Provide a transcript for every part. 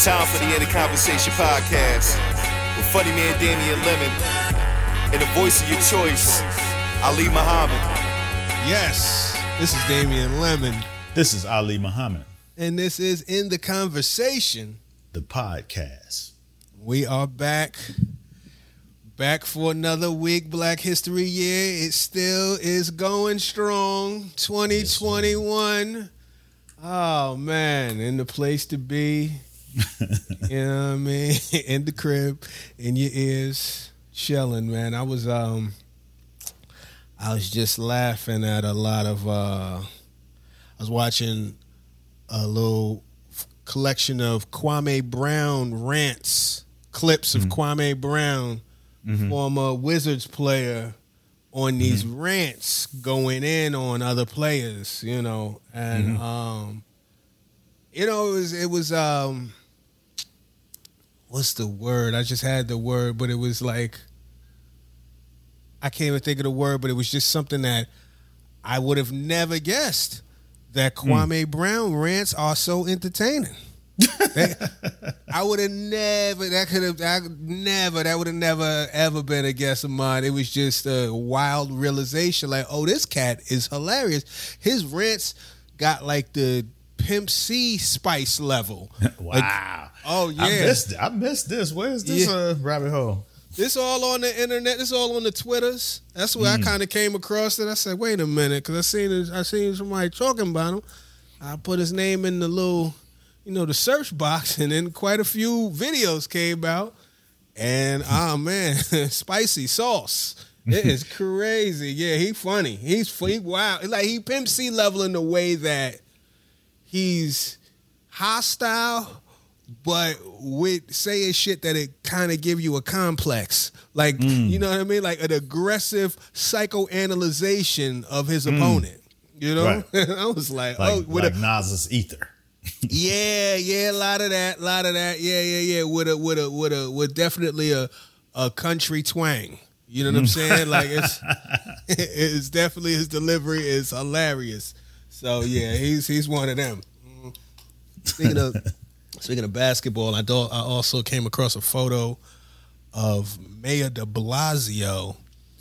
Time for the End of Conversation podcast with funny man Damian Lemon and the voice of your choice, Ali Muhammad. Yes, this is Damian Lemon. This is Ali Muhammad. And this is In the Conversation, the podcast. We are back for another week. Black History Year. It still is going strong. 2021. Oh, man. In the place to be. You know what I mean? In the crib, in your ears, chilling, man. I was just laughing at a lot of, I was watching a little collection of Kwame Brown rants, clips of Kwame Brown, former Wizards player, on these rants going in on other players, you know, and it was what's the word? I just had the word, but it was like, I can't even think of the word, but it was just something that I would have never guessed that Kwame Brown rants are so entertaining. I would have never, that would have never ever been a guess of mine. It was just a wild realization like, oh, this cat is hilarious. His rants got like the Pimp C spice level. Wow. Like, oh yeah. I missed this. Where's this rabbit hole? This all on the internet. This all on the Twitters. That's where I kind of came across it. I said, wait a minute, because I seen somebody talking about him. I put his name in the little, the search box, and then quite a few videos came out. And oh man, spicy sauce. It is crazy. Yeah, he funny. He's wow. Like he Pimp C level in the way that he's hostile, but with saying shit that it kind of give you a complex. Like, you know what I mean? Like an aggressive psychoanalyzation of his opponent. You know? Right. I was like like Nas's Ether. Yeah, a lot of that. Yeah. With definitely a country twang. You know what I'm saying? Like it's definitely, his delivery is hilarious. So yeah, he's one of them. Speaking of basketball, I also came across a photo of Mayor de Blasio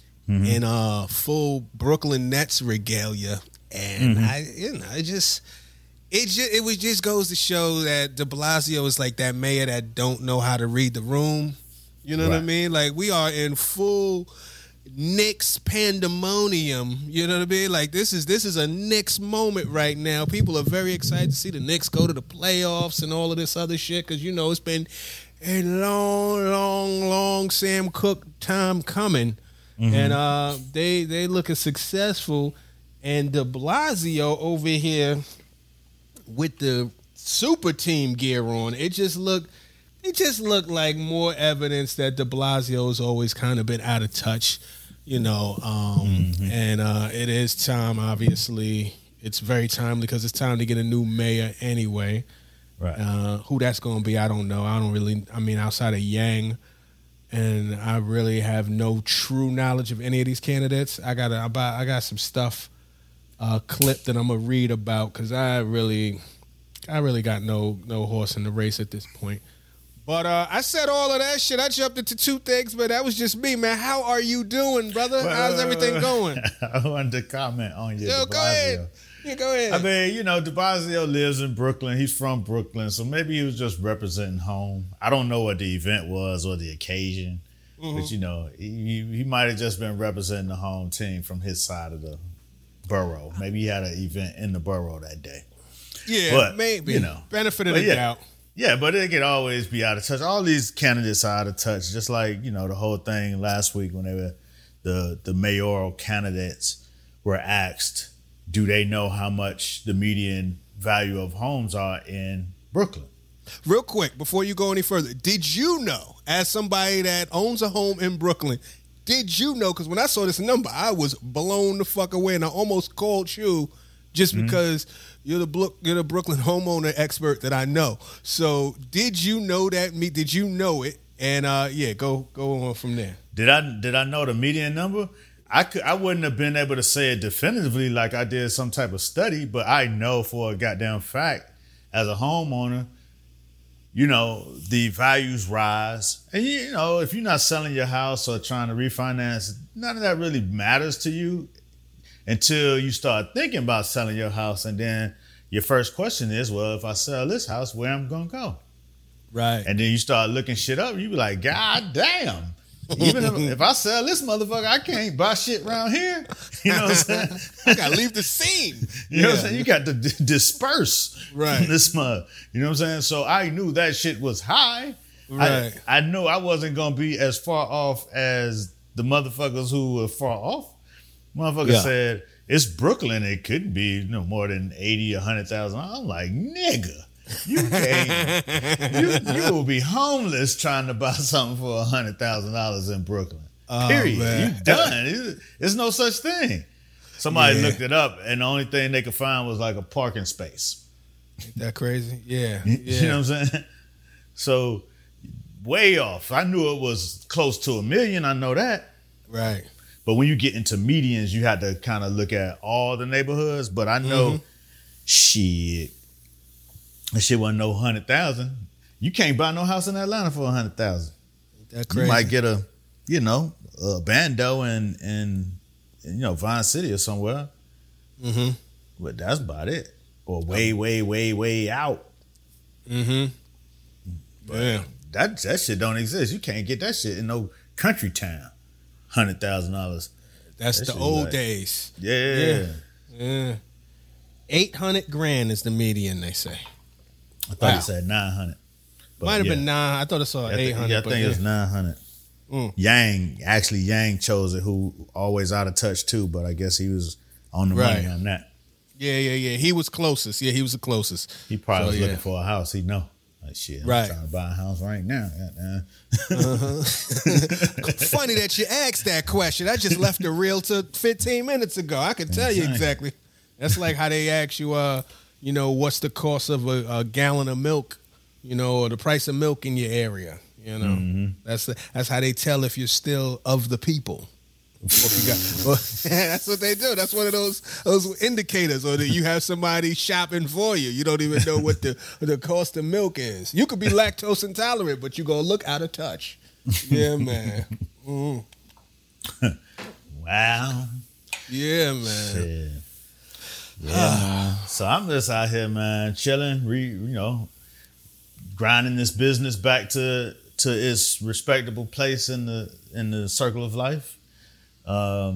in full Brooklyn Nets regalia, and it just goes to show that de Blasio is like that mayor that don't know how to read the room. You know what I mean? Like we are in full Knicks pandemonium, you know what I mean? Like this is a Knicks moment right now. People are very excited to see the Knicks go to the playoffs and all of this other shit because it's been a long Sam Cooke time coming, and they looking successful. And de Blasio over here with the super team gear on, it just looked like more evidence that de Blasio has always kind of been out of touch, and it is time, obviously. It's very timely because it's time to get a new mayor anyway. Right. Who that's going to be, I don't know. Outside of Yang, and I really have no true knowledge of any of these candidates. I got some stuff clipped that I'm going to read about because I really got no horse in the race at this point. But I said all of that shit. I jumped into two things, but that was just me, man. How are you doing, brother? How's everything going? I wanted to comment on your de Blasio. Go ahead. Yeah, go ahead. I mean, de Blasio lives in Brooklyn. He's from Brooklyn, so maybe he was just representing home. I don't know what the event was or the occasion, but he might have just been representing the home team from his side of the borough. Maybe he had an event in the borough that day. Yeah, but, maybe. Benefit of the doubt. Yeah, but it could always be out of touch. All these candidates are out of touch, just like, the whole thing last week when they were the mayoral candidates were asked, do they know how much the median value of homes are in Brooklyn? Real quick, before you go any further, did you know, as somebody that owns a home in Brooklyn, did you know, because when I saw this number, I was blown the fuck away, and I almost called you just because you're the Brooklyn homeowner expert that I know. So did you know that? Did you know it? And go on from there. Did I know the median number? I wouldn't have been able to say it definitively like I did some type of study, but I know for a goddamn fact as a homeowner, the values rise. And, if you're not selling your house or trying to refinance, none of that really matters to you until you start thinking about selling your house. And then your first question is, well, if I sell this house, where am I going to go? Right. And then you start looking shit up. You be like, God damn. Even if I sell this motherfucker, I can't buy shit around here. You know what I'm saying? I got to leave the scene. You know what I'm saying? You got to disperse right. this mud. You know what I'm saying? So I knew that shit was high. Right. I knew I wasn't going to be as far off as the motherfuckers who were far off. Motherfucker said, it's Brooklyn. It couldn't be more than 80 or 100,000. I'm like, nigga. You can't. You will be homeless trying to buy something for $100,000 in Brooklyn. Period. Man. You done. There's no such thing. Somebody looked it up, and the only thing they could find was like a parking space. Ain't that crazy? Yeah. You know what I'm saying? So way off. I knew it was close to $1 million. I know that. Right. But when you get into medians, you have to kind of look at all the neighborhoods. But I know, shit. That shit wasn't no 100,000. You can't buy no house in Atlanta for 100,000. That crazy. You might get a bando in Vine City or somewhere. Mm-hmm. But that's about it. Or way, way, way, way out. Mm-hmm. Yeah. That shit don't exist. You can't get that shit in no country town. $100,000. That's the old days. Yeah. 800 grand is the median, they say. I thought it said 900. Might have been 9. I thought it saw 800. I think it was 900. Yang chose it, who always out of touch too, but I guess he was on the money on that. Yeah. He was closest. Yeah, he was the closest. He probably was looking for a house. He know. Like, shit, I'm trying to buy a house right now. Funny that you asked that question. I just left the realtor 15 minutes ago. I can tell you exactly. That's like how they ask you, what's the cost of a gallon of milk, or the price of milk in your area. That's how they tell if you're still of the people. That's what they do. That's one of those indicators, or that you have somebody shopping for you. You don't even know what the cost of milk is. You could be lactose intolerant, but you gonna look out of touch. Yeah, man. Wow. Yeah, man. Shit. Yeah, man. So I'm just out here, man, chilling, grinding this business back to its respectable place in the circle of life. I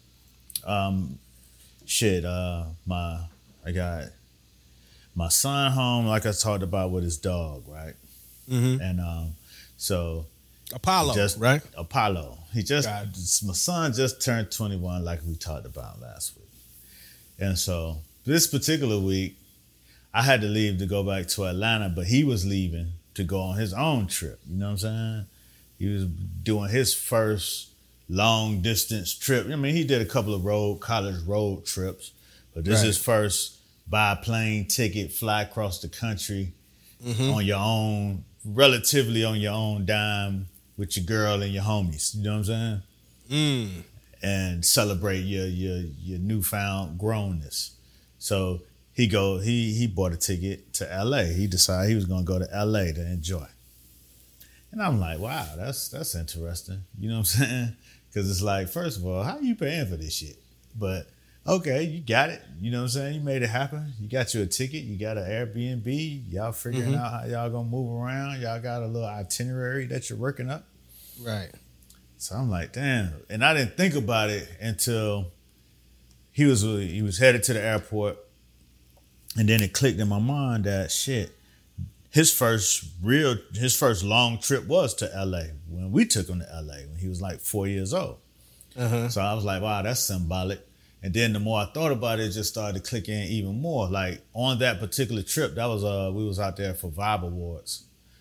got my son home, like I talked about, with his dog, right? Mm-hmm. And so Apollo, right? Apollo. My son just turned 21, like we talked about last week. And so this particular week, I had to leave to go back to Atlanta, but he was leaving to go on his own trip. You know what I'm saying? He was doing his first long distance trip. I mean, he did a couple of college road trips, but this is his first buy a plane ticket, fly across the country on your own, relatively on your own dime with your girl and your homies. You know what I'm saying? And celebrate your newfound grownness. So he bought a ticket to LA. He decided he was gonna go to LA to enjoy. And I'm like, wow, that's interesting. You know what I'm saying? Because it's like, first of all, how you paying for this shit? But okay, you got it. You know what I'm saying? You made it happen. You got you a ticket. You got an Airbnb. Y'all figuring out how y'all gonna move around. Y'all got a little itinerary that you're working up. Right. So I'm like, damn. And I didn't think about it until he was headed to the airport. And then it clicked in my mind that shit, his first long trip was to LA when we took him to LA when he was like 4 years old. So I was like, wow, that's symbolic. And then the more I thought about it, it just started to click in even more. Like on that particular trip, that was we was out there for Vibe Awards.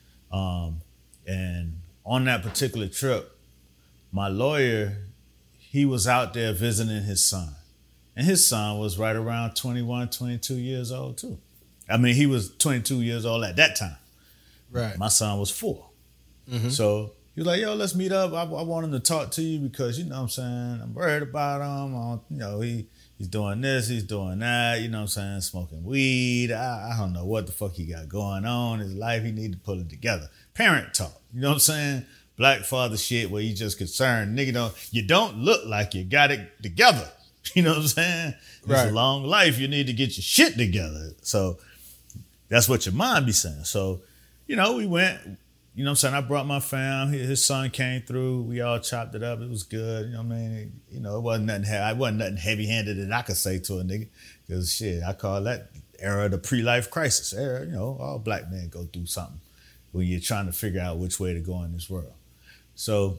And on that particular trip, my lawyer, he was out there visiting his son. And his son was right around 21, 22 years old too. I mean, he was 22 years old at that time. Right. My son was 4. So he was like, yo, let's meet up. I want him to talk to you because, you know what I'm saying, I'm worried about him. He's doing this, he's doing that, you know what I'm saying, smoking weed. I don't know what the fuck he got going on in his life. He need to pull it together. Parent talk, you know what I'm saying? Black father shit where you just concerned. Nigga, you don't look like you got it together. You know what I'm saying? It's a long life. You need to get your shit together. So that's what your mind be saying. So, you know, we went, you know what I'm saying? I brought my fam. His son came through. We all chopped it up. It was good. You know what I mean? You know, it wasn't nothing heavy-handed that I could say to a nigga. Because shit, I call that era the pre-life crisis era. You know, all black men go through something when you're trying to figure out which way to go in this world. So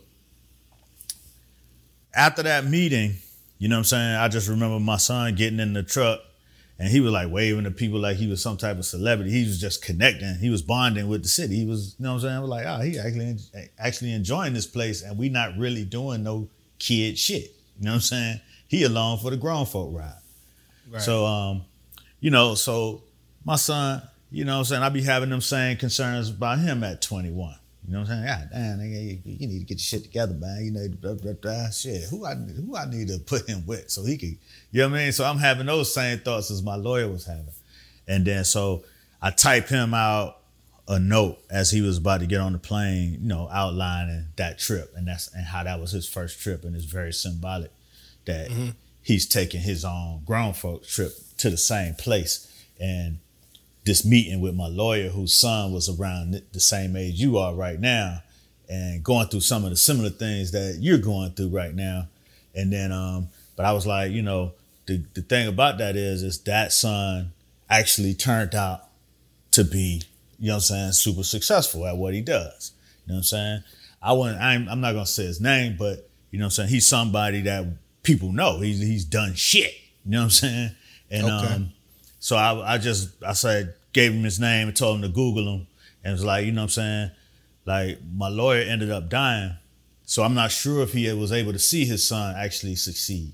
after that meeting, you know what I'm saying? I just remember my son getting in the truck and he was like waving to people like he was some type of celebrity. He was just connecting. He was bonding with the city. He was, you know what I'm saying? I was like, oh, he actually enjoying this place and we not really doing no kid shit. You know what I'm saying? He along for the grown folk ride. Right. So, you know, so my son, you know what I'm saying? I be having them same concerns about him at 21. You know what I'm saying? God damn, nigga, you need to get your shit together, man. You know, blah, blah, blah. Shit, who I need to put him with so he could, you know what I mean? So I'm having those same thoughts as my lawyer was having. And then so I type him out a note as he was about to get on the plane, you know, outlining that trip and how that was his first trip, and it's very symbolic that he's taking his own grown folk trip to the same place. And this meeting with my lawyer, whose son was around the same age you are right now and going through some of the similar things that you're going through right now. And then, but I was like, you know, the thing about that is that son actually turned out to be, you know what I'm saying, super successful at what he does. You know what I'm saying? I'm not going to say his name, but you know what I'm saying? He's somebody that people know. He's done shit. You know what I'm saying? And, so I said, gave him his name and told him to Google him, and it was like, you know what I'm saying? Like, my lawyer ended up dying. So I'm not sure if he was able to see his son actually succeed.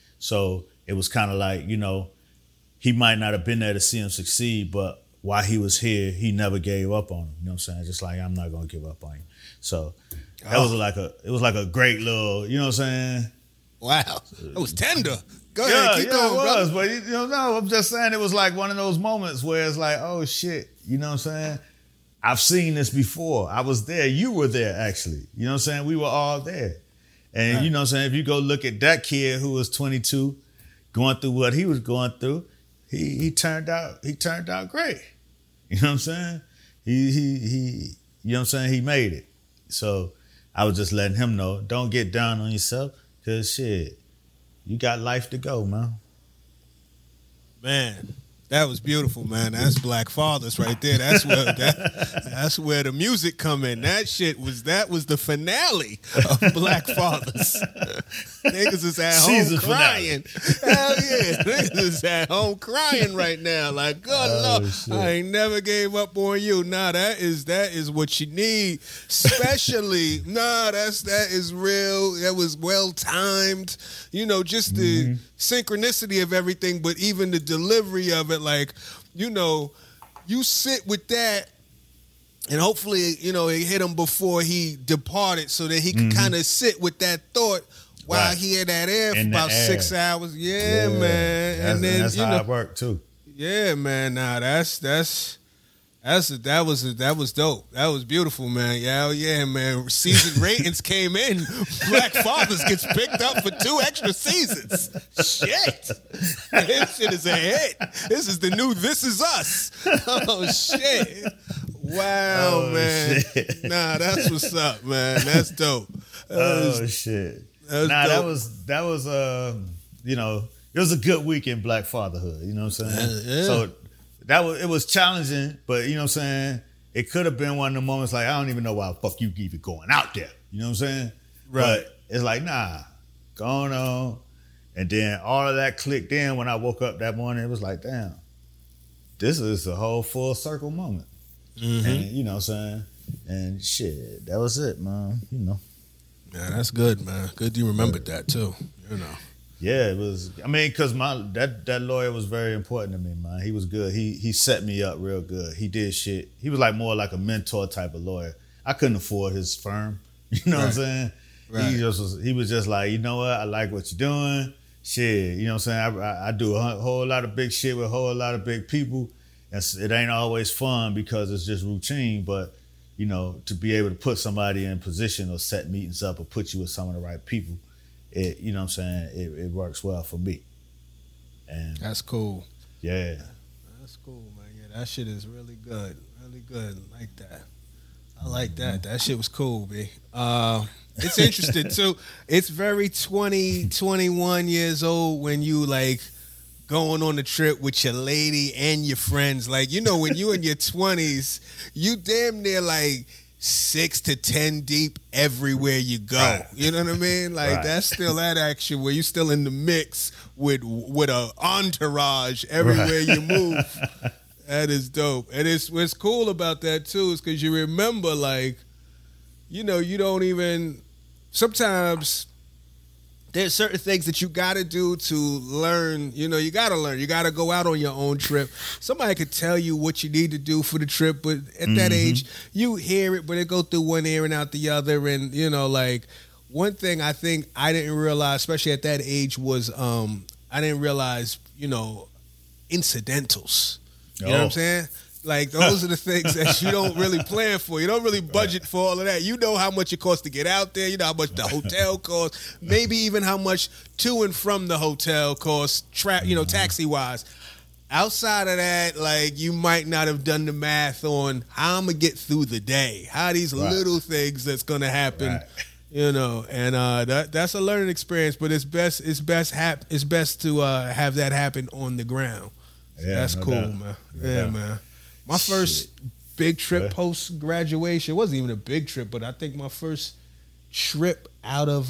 So it was kind of like, you know, he might not have been there to see him succeed, but while he was here, he never gave up on him. You know what I'm saying? Just like, I'm not going to give up on you. So that was like a great little, you know what I'm saying? Wow. It was tender. Go ahead, keep going, it was, brother. But you know, no, I'm just saying it was like one of those moments where it's like, oh shit, you know what I'm saying? I've seen this before. I was there. You were there, actually. You know what I'm saying? We were all there. And you know what I'm saying? If you go look at that kid who was 22, going through what he was going through, he turned out great. You know what I'm saying? He you know what I'm saying? He made it. So I was just letting him know, don't get down on yourself, because shit, you got life to go, man. Man, that was beautiful, man. That's Black Fathers right there. That's where the music come in. That was the finale of Black Fathers. Niggas is at home crying. Hell yeah. Niggas is at home crying right now. Like, good Lord, shit. I ain't never gave up on you. Nah, that is what you need. Especially, that is real. That was well timed. You know, just the synchronicity of everything, but even the delivery of it, like, you know, you sit with that, and hopefully, you know, it hit him before he departed so that he could kind of sit with that thought while he had that air for about 6 hours. Yeah, man. And then that's how it worked too. Yeah, man. Nah, that was dope. That was beautiful, man. Yeah, man. Season ratings came in. Black Fathers gets picked up for 2 extra seasons. Shit. This shit is a hit. This is the new This Is Us. Oh, shit. Wow, man. Shit. Nah, that's what's up, man. That's dope. Shit. That was you know, it was a good week in Black fatherhood. You know what I'm saying? Yeah. So it was challenging, but you know what I'm saying? It could have been one of the moments like, I don't even know why the fuck you even going out there. You know what I'm saying? Right. But it's like, nah, going on. And then all of that clicked in when I woke up that morning. It was like, damn, this is a whole full circle moment. Mm-hmm. And you know what I'm saying? And shit, that was it, man. You know. Yeah, that's good, man. Good you remembered that too. You know. Yeah, it was. I mean, because that lawyer was very important to me, man. He was good. He set me up real good. He did shit. He was like more like a mentor type of lawyer. I couldn't afford his firm. You know what I'm saying? Right. He was just like, you know what? I like what you're doing. shit, you know what I'm saying? I do a whole lot of big shit with a whole lot of big people. And it ain't always fun because it's just routine, but, you know, to be able to put somebody in position or set meetings up or put you with some of the right people, it, you know what I'm saying, it works well for me. And that's cool. Yeah. That's cool, man. Yeah, that shit is really good. Really good. Like that. I like that. That shit was cool, B. It's interesting too. It's very 20, 21 years old when you like going on the trip with your lady and your friends. Like, you know, when you in your 20s, you damn near like 6 to 10 deep everywhere you go. Right. You know what I mean? Like, that's still that action where you still in the mix with a entourage everywhere you move. That is dope. And what's cool about that too is because you remember, like, you know, you don't even, sometimes there's certain things that you got to do to learn. You know, you got to learn. You got to go out on your own trip. Somebody could tell you what you need to do for the trip, but at that age, you hear it, but it go through one ear and out the other. And, you know, like, one thing I think I didn't realize, especially at that age, was I didn't realize, you know, incidentals. You know what I'm saying? Like, those are the things that you don't really plan for. You don't really budget for all of that. You know how much it costs to get out there. You know how much the hotel costs. Maybe even how much to and from the hotel costs, taxi-wise. Outside of that, like, you might not have done the math on how I'm going to get through the day. How these little things that's going to happen. Right. You know, and that's a learning experience, but it's best to have that happen on the ground. So yeah, that's cool, man. Yeah, man. My first big trip post graduation wasn't even a big trip, but I think my first trip out of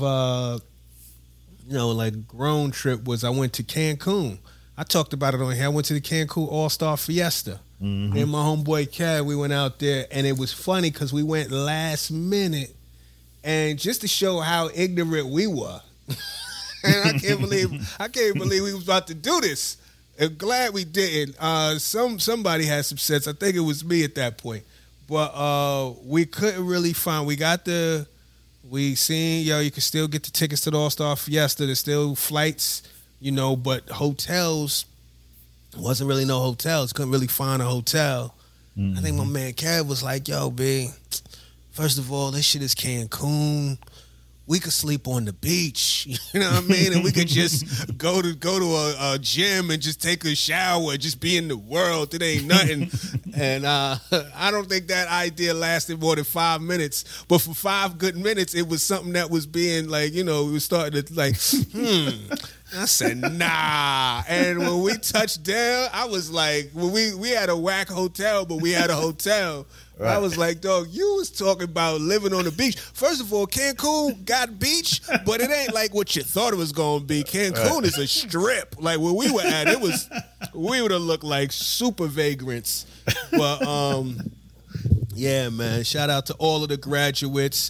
like grown trip was I went to Cancun. I talked about it on here. I went to the Cancun All-Star Fiesta. Me and my homeboy Cad, we went out there, and it was funny because we went last minute, and just to show how ignorant we were. And I can't believe we was about to do this. I'm glad we didn't. Somebody had some sense. I think it was me at that point. But we couldn't really find. We seen, you can still get the tickets to the All-Star Fiesta. There's still flights, but hotels, wasn't really no hotels. Couldn't really find a hotel. I think my man Kev was like, yo, B, first of all, this shit is Cancun. We could sleep on the beach, you know what I mean? And we could just go to a gym and just take a shower, just be in the world. It ain't nothing. And I don't think that idea lasted more than 5 minutes. But for 5 good minutes, it was something that was being like, we was starting to like, I said, nah. And when we touched down, I was like, we had a whack hotel, but we had a hotel. Right. I was like, dog, you was talking about living on the beach. First of all, Cancun got beach, but it ain't like what you thought it was going to be. Cancun is a strip. Like where we were at, we would have looked like super vagrants. But, yeah, man, shout out to all of the graduates.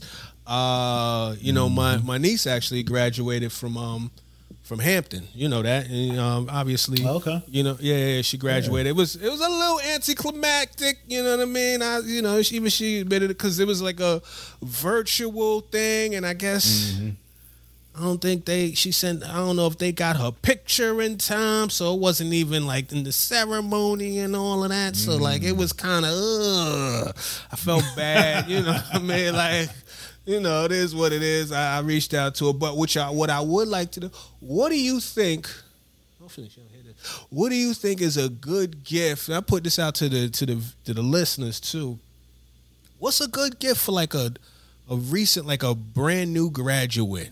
My niece actually graduated from Hampton, you know that, and obviously, okay, she graduated. It was a little anticlimactic, you know what I mean? She admitted it because it was like a virtual thing, and I guess I don't know if they got her picture in time, so it wasn't even like in the ceremony and all of that. So like it was kind of, I felt bad, you know what I mean? Like, it is what it is. I reached out to her, but what I would like to do, what do you think? Hopefully she'll hear this. What do you think is a good gift? And I put this out to the listeners too. What's a good gift for like a recent, like a brand new graduate?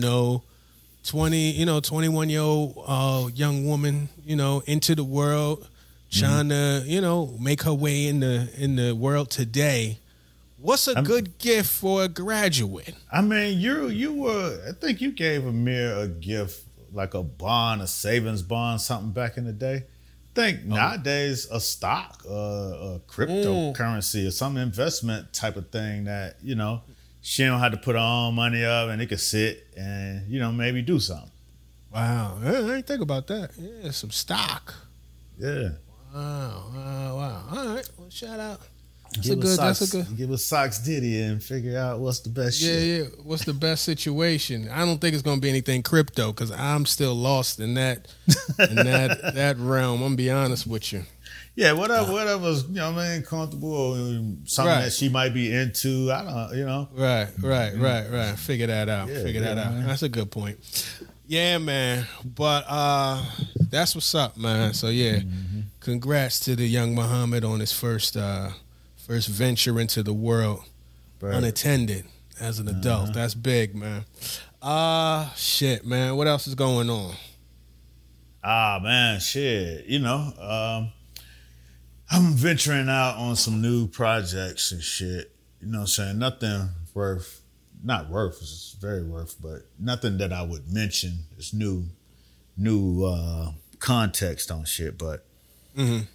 21-year-old young woman, into the world, trying to make her way in the world today. What's a good gift for a graduate? I mean, I think you gave Amir a gift, like a bond, a savings bond, something back in the day. I think nowadays a stock, a cryptocurrency or some investment type of thing that, she don't have to put her own money up and it could sit and, maybe do something. Wow. I didn't think about that. Yeah, some stock. Yeah. Wow. All right. Well, shout out. That's a good. Give us Socks Diddy and figure out what's the best shit. Yeah. What's the best situation? I don't think it's gonna be anything crypto because I'm still lost in that that realm. I'm gonna be honest with you. Yeah, whatever's, comfortable or something that she might be into. I don't, Right. Figure that out. Man. That's a good point. Yeah, man. But that's what's up, man. So yeah, congrats to the young Muhammad on his first venture into the world, unattended as an adult. That's big, man. Shit, man. What else is going on? Man, shit. I'm venturing out on some new projects and shit. You know what I'm saying? Nothing not worth, it's very worth, but nothing that I would mention. It's new context on shit. But, you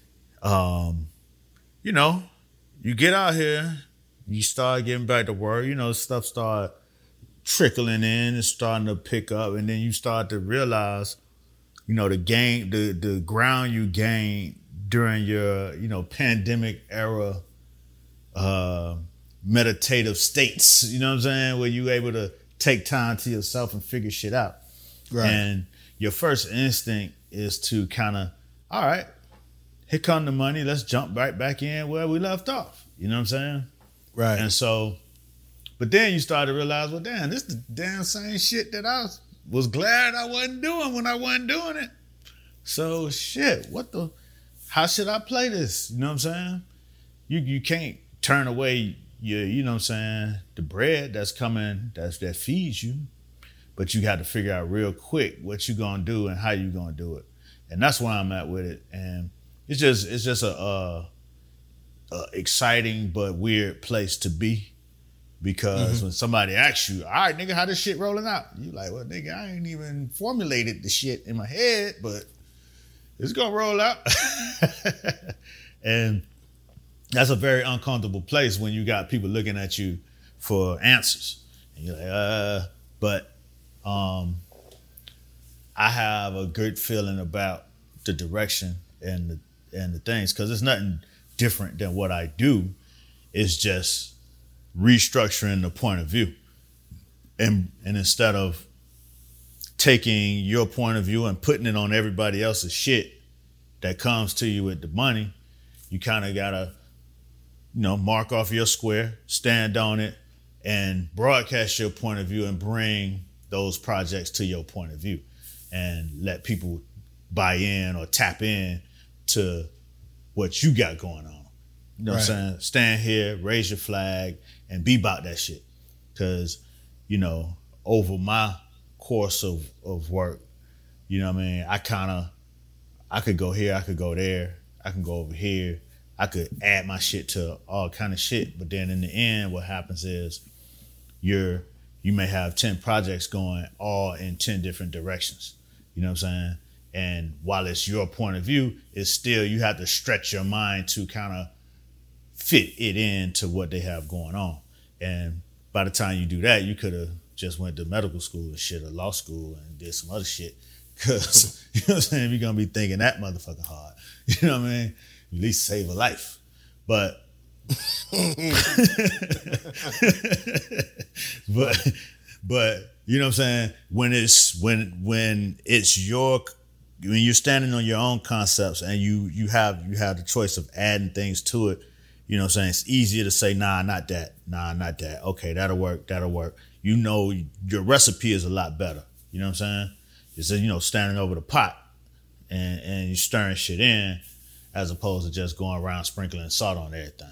get out here, you start getting back to work, stuff start trickling in, it's starting to pick up, and then you start to realize, the ground you gained during your, pandemic era meditative states, you know what I'm saying, where you able to take time to yourself and figure shit out. Right. And your first instinct is to kind of, all right, here come the money, let's jump right back in where we left off. You know what I'm saying? Right. And so, but then you start to realize, well, damn, this is the damn same shit that I was glad I wasn't doing when I wasn't doing it. So shit, how should I play this? You know what I'm saying? You can't turn away the bread that's coming, that feeds you, but you got to figure out real quick what you gonna do and how you gonna do it. And that's where I'm at with it. And it's just a exciting but weird place to be, because when somebody asks you, all right, nigga, how this shit rolling out? You like, well, nigga, I ain't even formulated the shit in my head, but it's gonna roll out. And that's a very uncomfortable place when you got people looking at you for answers. And you're like, but I have a good feeling about the direction and the things, because it's nothing different than what I do. It's just restructuring the point of view. And instead of taking your point of view and putting it on everybody else's shit that comes to you with the money, you kind of gotta, mark off your square, stand on it, and broadcast your point of view and bring those projects to your point of view and let people buy in or tap in to what you got going on. You know what I'm saying? Stand here, raise your flag, and be about that shit. Because, over my course of work, I could go here, I could go there, I can go over here, I could add my shit to all kind of shit. But then in the end, what happens is you may have 10 projects going all in 10 different directions. You know what I'm saying? And while it's your point of view, it's still, you have to stretch your mind to kind of fit it into what they have going on. And by the time you do that, you could have just went to medical school and shit, or law school, and did some other shit. Because, you know what I'm saying, you're going to be thinking that motherfucking hard. You know what I mean? At least save a life. But, but you know what I'm saying? When you're standing on your own concepts and you have the choice of adding things to it, you know what I'm saying? It's easier to say, nah, not that. Nah, not that. Okay, that'll work. Your recipe is a lot better. You know what I'm saying? It's, standing over the pot and you stirring shit in, as opposed to just going around sprinkling salt on everything.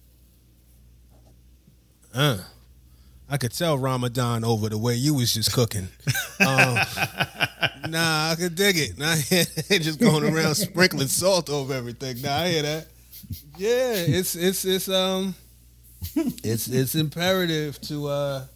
I could tell Ramadan over the way you was just cooking. Nah, I could dig it. Nah, just going around sprinkling salt over everything. Nah, I hear that. Yeah, it's imperative to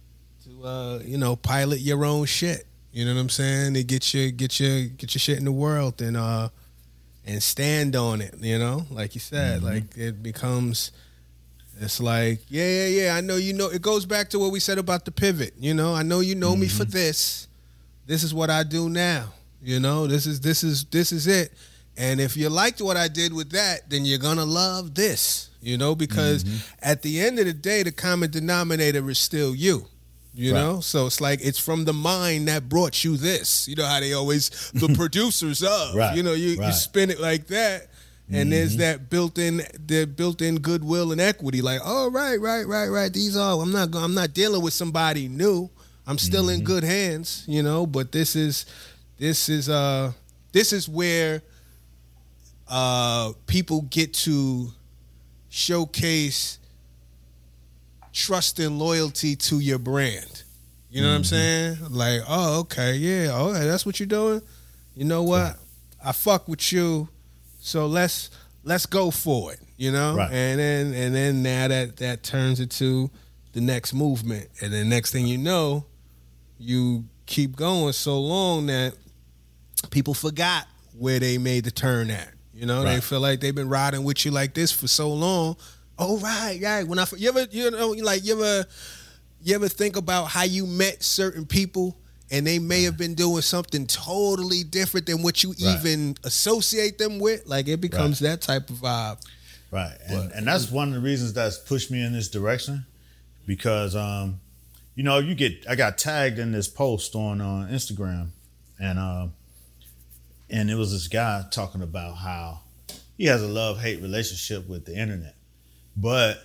pilot your own shit. You know what I'm saying? To get your shit in the world and stand on it. Like you said, like it becomes. It's like, yeah. I know it goes back to what we said about the pivot. I know you know me for this. This is what I do now. This is it. And if you liked what I did with that, then you're going to love this, because at the end of the day, the common denominator is still you. You know, so it's like it's from the mind that brought you this. You know how they always the producers of. You spin it like that, and there's that built-in goodwill and equity. Like, oh, right. These are I'm not dealing with somebody new. I'm still in good hands. But this is where people get to showcase trust and loyalty to your brand. You know what I'm saying? Like, oh, okay, yeah, okay, that's what you're doing. You know what? I fuck with you, so let's go for it. Right. And then now that turns into the next movement, and then next thing you know, you keep going so long that people forgot where they made the turn at. They feel like they've been riding with you like this for so long. Oh, right. When you ever think about how you met certain people and they may have been doing something totally different than what you even associate them with? Like, it becomes that type of vibe. Right. And that's one of the reasons that's pushed me in this direction, because, I got tagged in this post on Instagram, and it was this guy talking about how he has a love-hate relationship with the internet. But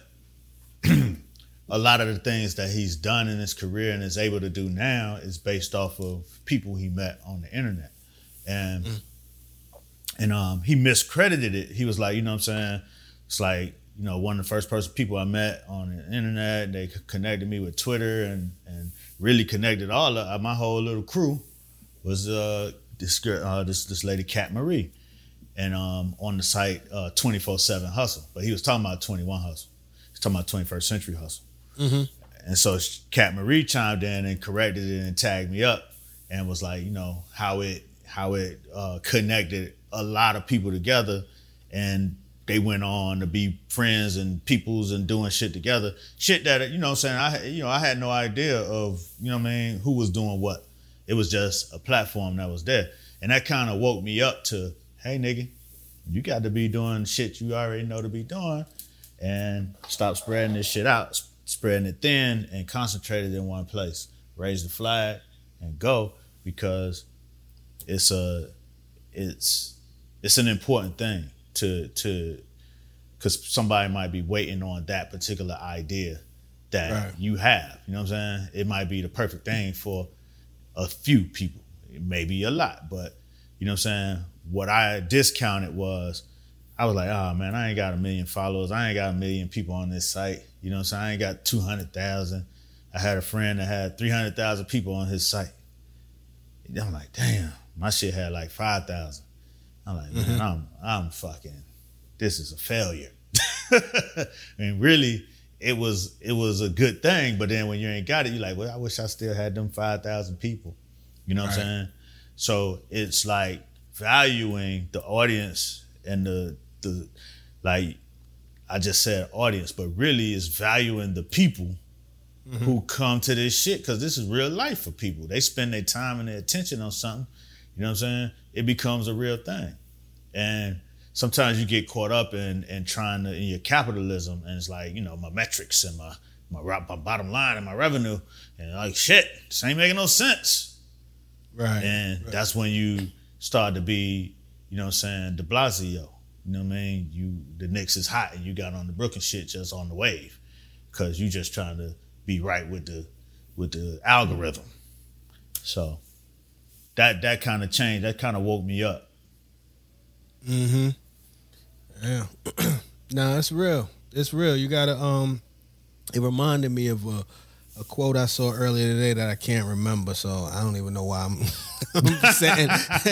a lot of the things that he's done in his career and is able to do now is based off of people he met on the internet. And he miscredited it. He was like, you know what I'm saying? It's like, one of the first people I met on the internet, they connected me with Twitter and really connected my whole little crew was this lady, Kat Marie. And on the site 24/7 Hustle, but he was talking about 21 Hustle. He's talking about 21st Century Hustle. And so Kat Marie chimed in and corrected it and tagged me up and was like, how it connected a lot of people together, and they went on to be friends and peoples and doing shit together. Shit that I had no idea of who was doing what. It was just a platform that was there, and that kind of woke me up to, hey, nigga, you got to be doing shit you already know to be doing, and stop spreading this shit out, spreading it thin and concentrate it in one place. Raise the flag and go, because it's an important thing because somebody might be waiting on that particular idea that you have. You know what I'm saying? It might be the perfect thing for a few people. It may be a lot, but you know what I'm saying? What I discounted was, I was like, oh man, I ain't got 1 million followers. I ain't got 1 million people on this site. You know what I'm saying? I ain't got 200,000. I had a friend that had 300,000 people on his site. And I'm like, damn, my shit had like 5,000. I'm like, man, I'm fucking, this is a failure. And really, it was a good thing. But then when you ain't got it, you're like, well, I wish I still had them 5,000 people. You know what I'm saying? So it's like valuing the audience and the like I just said audience, but really it's valuing the people who come to this shit, because this is real life for people. They spend their time and their attention on something. You know what I'm saying? It becomes a real thing. And sometimes you get caught up in trying to, in your capitalism, and it's like, my metrics and my bottom line and my revenue, and like, shit, this ain't making no sense. Right. And that's when you start to be, you know what I'm saying, de Blasio. You know what I mean? The Knicks is hot and you got on the Brooklyn shit just on the wave, because you just trying to be right with the algorithm. So that kind of changed. That kind of woke me up. Yeah. No, it's real. It's real. You gotta. It reminded me of a quote I saw earlier today that I can't remember, so I don't even know why I'm setting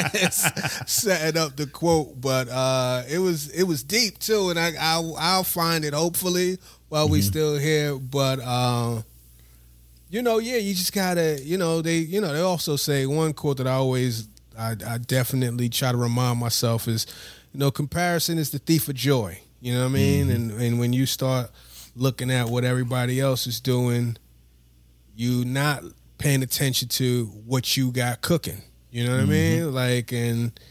up the quote. But it was deep too, and I'll find it hopefully while we still here. But you just gotta, they also say, one quote that I definitely try to remind myself is, comparison is the thief of joy. You know what I mean? And when you start looking at what everybody else is doing, you not paying attention to what you got cooking. You know what I mean? Like, and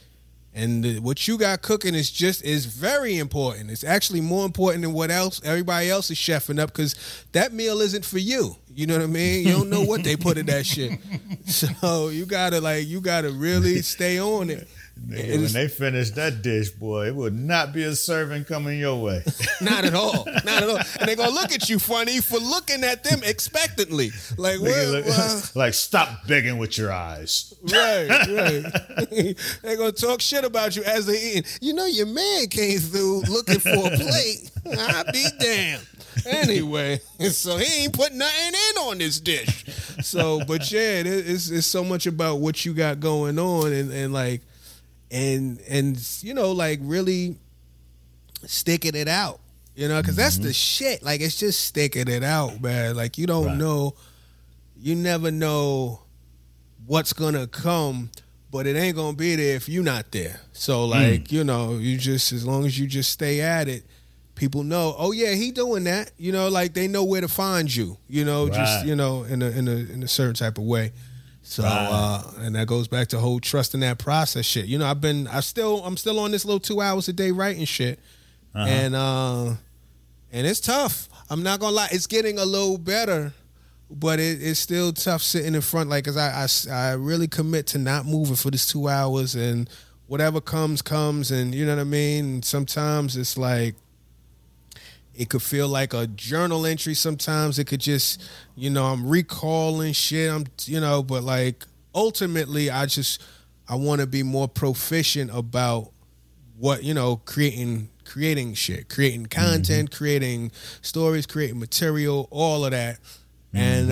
And what you got cooking is very important. It's actually more important than what else everybody else is chefing up, because that meal isn't for you. You know what I mean? You don't know what they put in that shit. So you gotta really stay on it. Nigga, when they finish that dish, boy, it would not be a serving coming your way. Not at all. Not at all. And they're going to look at you funny for looking at them expectantly. Like, like, stop begging with your eyes. Right. They're going to talk shit about you as they're eating. You know, your man came through looking for a plate. I'll be damned. Anyway, so he ain't putting nothing in on this dish. So, but yeah, it's so much about what you got going on and like, and you know, like really sticking it out, you know, because that's the shit. Like, it's just sticking it out, man. Like, you don't know, you never know what's gonna come, but it ain't gonna be there if you're not there. So like, you know, you just, as long as you just stay at it, people know, oh yeah, he doing that, you know, like they know where to find you, you know, just, you know, in a certain type of way. So, and that goes back to whole trust in that process shit. You know, I'm still on this little 2 hours a day writing shit. And it's tough. I'm not gonna lie. It's getting a little better, but it's still tough sitting in front. Like, cause I really commit to not moving for this 2 hours, and whatever comes. And you know what I mean? And sometimes it's like, it could feel like a journal entry. Sometimes it could just, you know, I'm recalling shit. You know, but like ultimately, I want to be more proficient about what, you know, creating shit, creating content, creating stories, creating material, all of that. And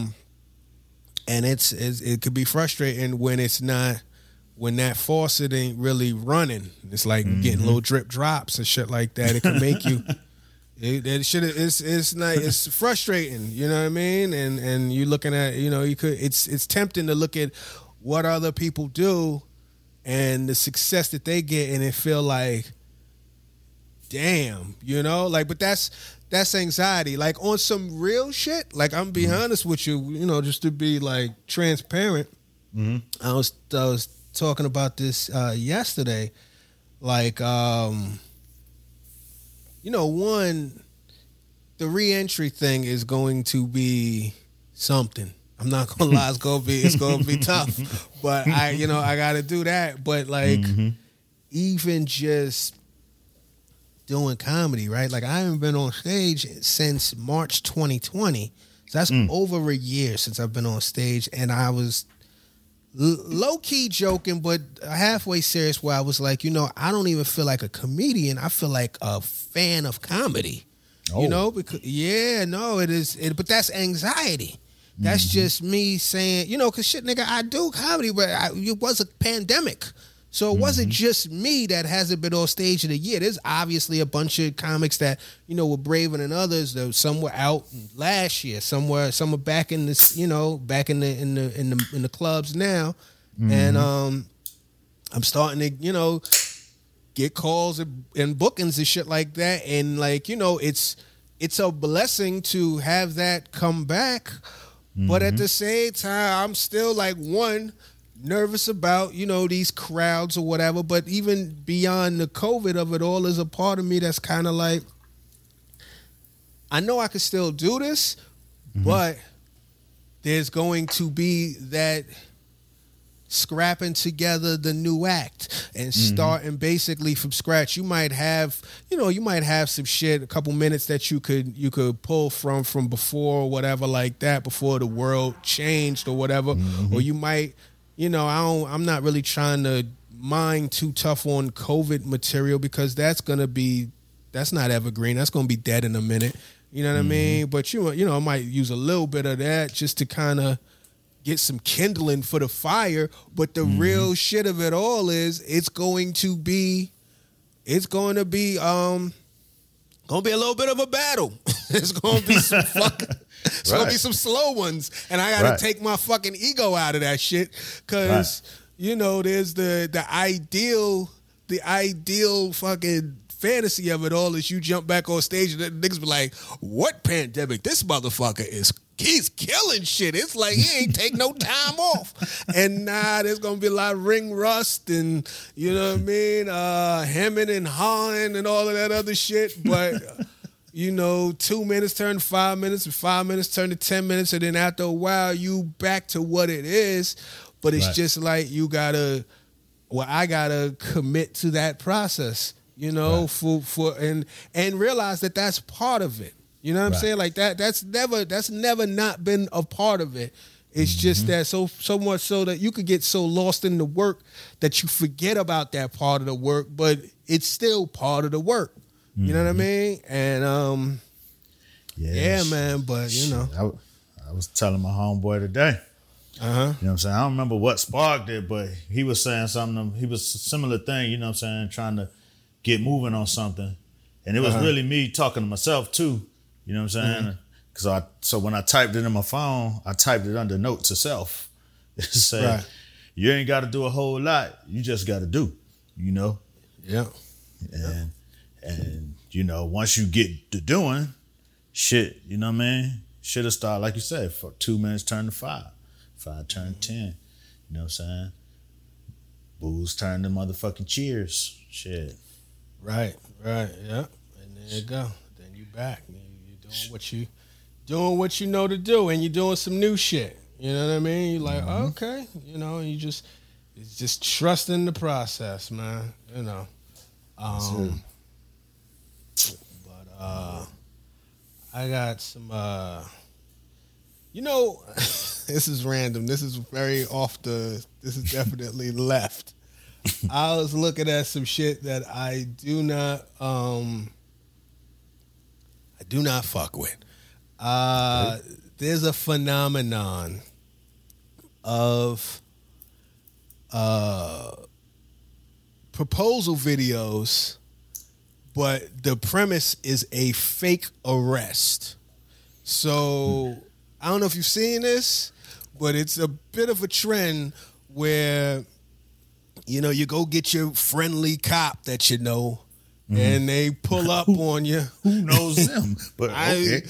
it could be frustrating when that faucet ain't really running. It's like getting little drip drops and shit like that. It can make you. It's frustrating, you know what I mean? And you looking at, you know, it's tempting to look at what other people do and the success that they get, and it feel like, damn, you know, like, but that's anxiety. Like, on some real shit, like, I'm being honest with you, you know, just to be like transparent. I was talking about this yesterday, like, you know, the re-entry thing is going to be something. I'm not gonna lie, it's gonna be tough. But I got to do that. But like, even just doing comedy, right? Like, I haven't been on stage since March 2020. So that's over a year since I've been on stage, and I was low-key joking, but halfway serious, where I was like, you know, I don't even feel like a comedian. I feel like a fan of comedy. You know, because but that's anxiety. That's just me saying, you know, because shit, nigga, I do comedy, but it was a pandemic. So it wasn't just me that hasn't been on stage in a year. There's obviously a bunch of comics that, you know, were braver than others. Some were out last year. Some are back in this, you know, back in the clubs now. And I'm starting to, you know, get calls and bookings and shit like that. And like, you know, it's a blessing to have that come back. But at the same time, I'm still like, nervous about, you know, these crowds or whatever. But even beyond the COVID of it all, is a part of me that's kind of like, I know I can still do this, but there's going to be that scrapping together the new act and starting basically from scratch. You might have some shit, a couple minutes that you could pull from before or whatever like that, before the world changed or whatever. Or you might, you know, I'm not really trying to mine too tough on COVID material, because that's not evergreen. That's going to be dead in a minute. You know what I mean? But you know, I might use a little bit of that just to kind of get some kindling for the fire. But the real shit of it all is, it's going to be a little bit of a battle. It's going to be some it's going to be some slow ones. And I got to take my fucking ego out of that shit. Cause you know, there's the ideal fucking fantasy of it all is you jump back on stage and niggas be like, what pandemic? This motherfucker is he's killing shit. It's like he ain't take no time off. And there's gonna be a lot of ring rust and you know what I mean, hemming and hawing and all of that other shit. But 2 minutes turn to 5 minutes, and 5 minutes turn to 10 minutes, and then after a while you back to what it is. But it's just like I gotta commit to that process, for and realize that that's part of it. You know what I'm saying? Like that's never not been a part of it. It's just that so much so that you could get so lost in the work that you forget about that part of the work, but it's still part of the work. You know what I mean? And yeah, man. But I was telling my homeboy today. You know what I'm saying? I don't remember what sparked it, but he was saying something. He was a similar thing. You know what I'm saying? Trying to get moving on something, and it was really me talking to myself too. You know what I'm saying? Because so when I typed it in my phone, I typed it under note to self. It said, you ain't got to do a whole lot. You just got to do, Yeah. And once you get to doing shit, you know what I mean? Shit'll start, like you said, for 2 minutes turn to 5. 5 turn to 10. You know what I'm saying? Booze turn to motherfucking cheers. Shit. Right. Yeah. And there you go. Then you back. Doing what you know to do, and you're doing some new shit. You know what I mean? You're like, okay, and it's just trusting the process, man. But I got some this is random. This is very this is definitely left. I was looking at some shit that I do not fuck with. There's a phenomenon of proposal videos, but the premise is a fake arrest. So I don't know if you've seen this, but it's a bit of a trend where you go get your friendly cop that and they pull up on you. Who knows them? But okay.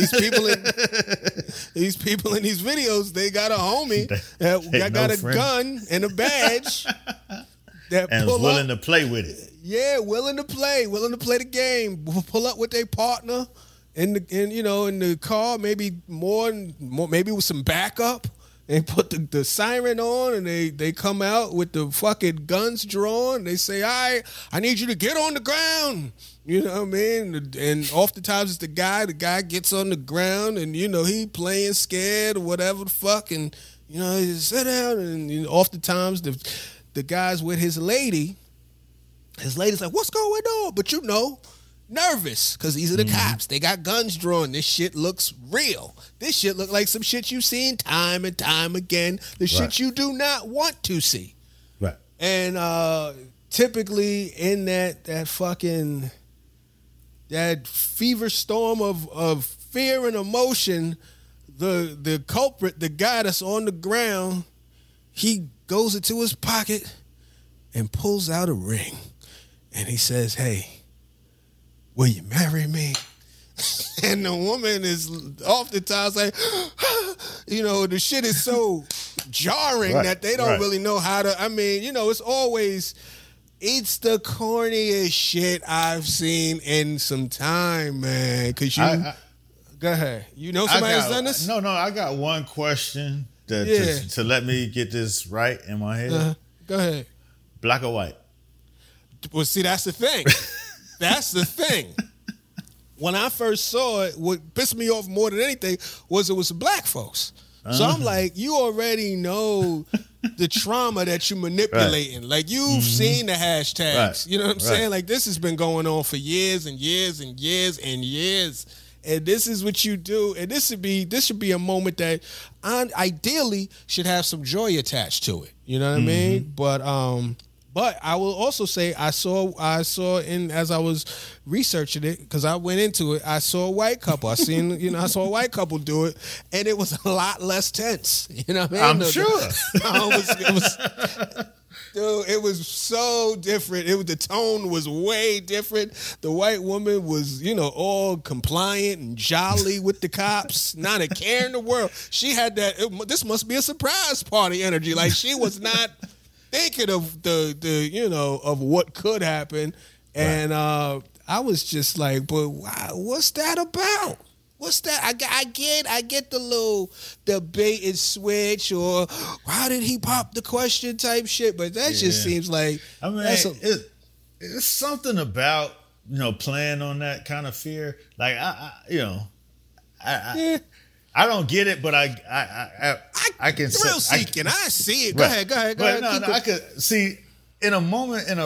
These people in these videos, they got a homie that got a gun and a badge that and pull is willing up. to play with it. Yeah, willing to play the game. Pull up with their partner in the car, maybe more, maybe with some backup. They put the siren on and they come out with the fucking guns drawn. They say, I need you to get on the ground. You know what I mean? And oftentimes it's the guy gets on the ground and, he playing scared or whatever the fuck. And, he sit down and oftentimes the guy's with his lady. His lady's like, what's going on? But nervous because these are the cops. They got guns drawn. This shit looks real. This shit look like some shit you've seen time and time again. The shit you do not want to see. Right. And typically in that fucking that fever storm of fear and emotion, the culprit, the guy that's on the ground, he goes into his pocket and pulls out a ring. And he says, hey, will you marry me? And the woman is oftentimes like, the shit is so jarring that they don't really know how to, it's the corniest shit I've seen in some time, man. Because go ahead. Somebody has done this? No, I got one question to let me get this right in my head. Go ahead. Black or white? Well, see, that's the thing. That's the thing. When I first saw it, what pissed me off more than anything was it was black folks. So I'm like, you already know the trauma that you're manipulating. Right. Like, you've seen the hashtags. Right. You know what I'm saying? Like, this has been going on for years and years and years and years. And this is what you do. And this should be a moment that ideally should have some joy attached to it. You know what I mean? But I will also say I saw in as I was researching it, because I went into it, I saw a white couple. I saw a white couple do it, and it was a lot less tense. You know what I mean? I'm sure. Dude, it was so different. The tone was way different. The white woman was, all compliant and jolly with the cops, not a care in the world. She had that. This must be a surprise party energy. Like she was not thinking of the of what could happen. And I was just like, but what's that about? What's that? I get the little debate and switch, or how did he pop the question type shit, but that just seems like it's something about playing on that kind of fear. Like I don't get it, but I can thrill seeking. I see it. Go right. ahead. But no, I could see in a moment in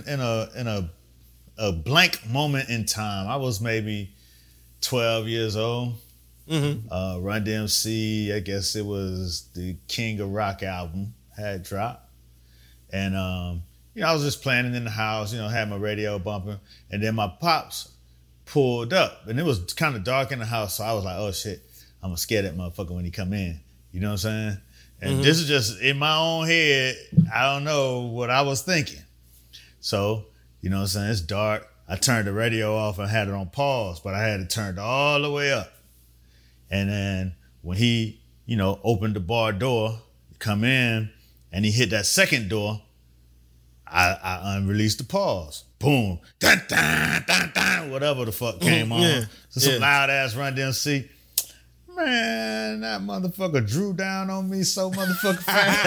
a blank moment in time. I was maybe 12 years old. Mm-hmm. Run DMC, I guess it was the King of Rock album had dropped. And, I was just playing in the house, had my radio bumping. And then my pops pulled up. And it was kind of dark in the house. So I was like, oh, shit, I'm going to scare that motherfucker when he come in. You know what I'm saying? And this is just in my own head. I don't know what I was thinking. So, you know what I'm saying? It's dark. I turned the radio off and had it on pause, but I had it turned all the way up. And then when he, opened the bar door, come in, and he hit that second door, I unreleased the pause. Boom. Dun, dun, dun, dun, whatever the fuck came on. Yeah. So some loud ass Run DMC. Man, that motherfucker drew down on me so motherfucking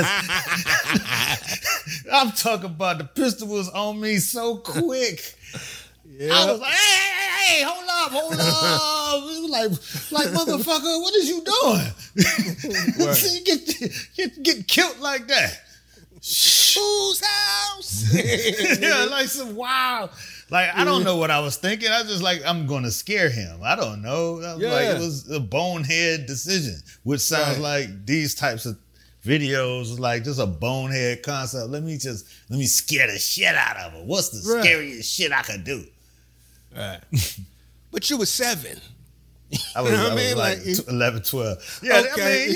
fast. I'm talking about the pistol was on me so quick. Yeah. I was like, hey, hold up. It was like motherfucker, what is you doing? get killed like that. Whose house? Yeah, like some wild. Like, I don't know what I was thinking. I was just like, I'm going to scare him. I don't know. Like, it was a bonehead decision, which sounds like these types of videos, like just a bonehead concept. Let me scare the shit out of her. What's the scariest shit I could do? Right. But you were 7. I was, I was like 11, 12. Yeah, okay.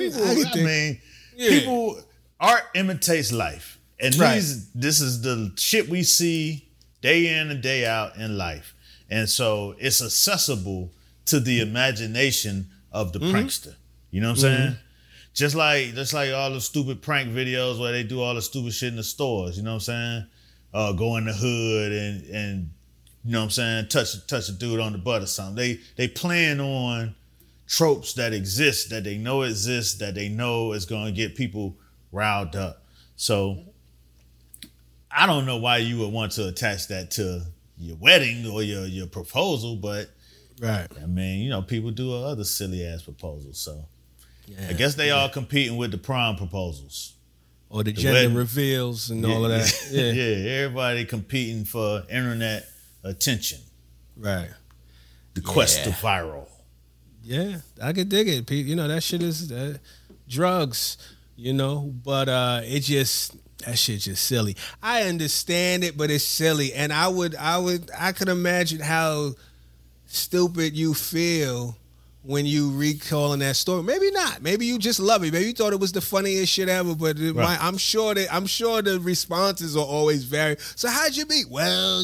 People, art imitates life. And this is the shit we see day in and day out in life. And so it's accessible to the imagination of the prankster. You know what I'm saying? Just like all the stupid prank videos where they do all the stupid shit in the stores. You know what I'm saying? Go in the hood and you know what I'm saying, touch a dude on the butt or something. They playing on tropes that exist, that they know exist, that they know is going to get people riled up. So I don't know why you would want to attach that to your wedding or your proposal, but I mean, people do other silly ass proposals. So I guess they all competing with the prom proposals. Or the gender wedding reveals and all of that. Yeah, everybody competing for internet attention. Right. The quest to viral. Yeah, I could dig it. That shit is drugs, but that shit's just silly. I understand it, but it's silly. And I could imagine how stupid you feel when you recalling that story. Maybe not. Maybe you just love it. Maybe you thought it was the funniest shit ever, but I'm sure the responses are always vary. So how'd you meet? Well,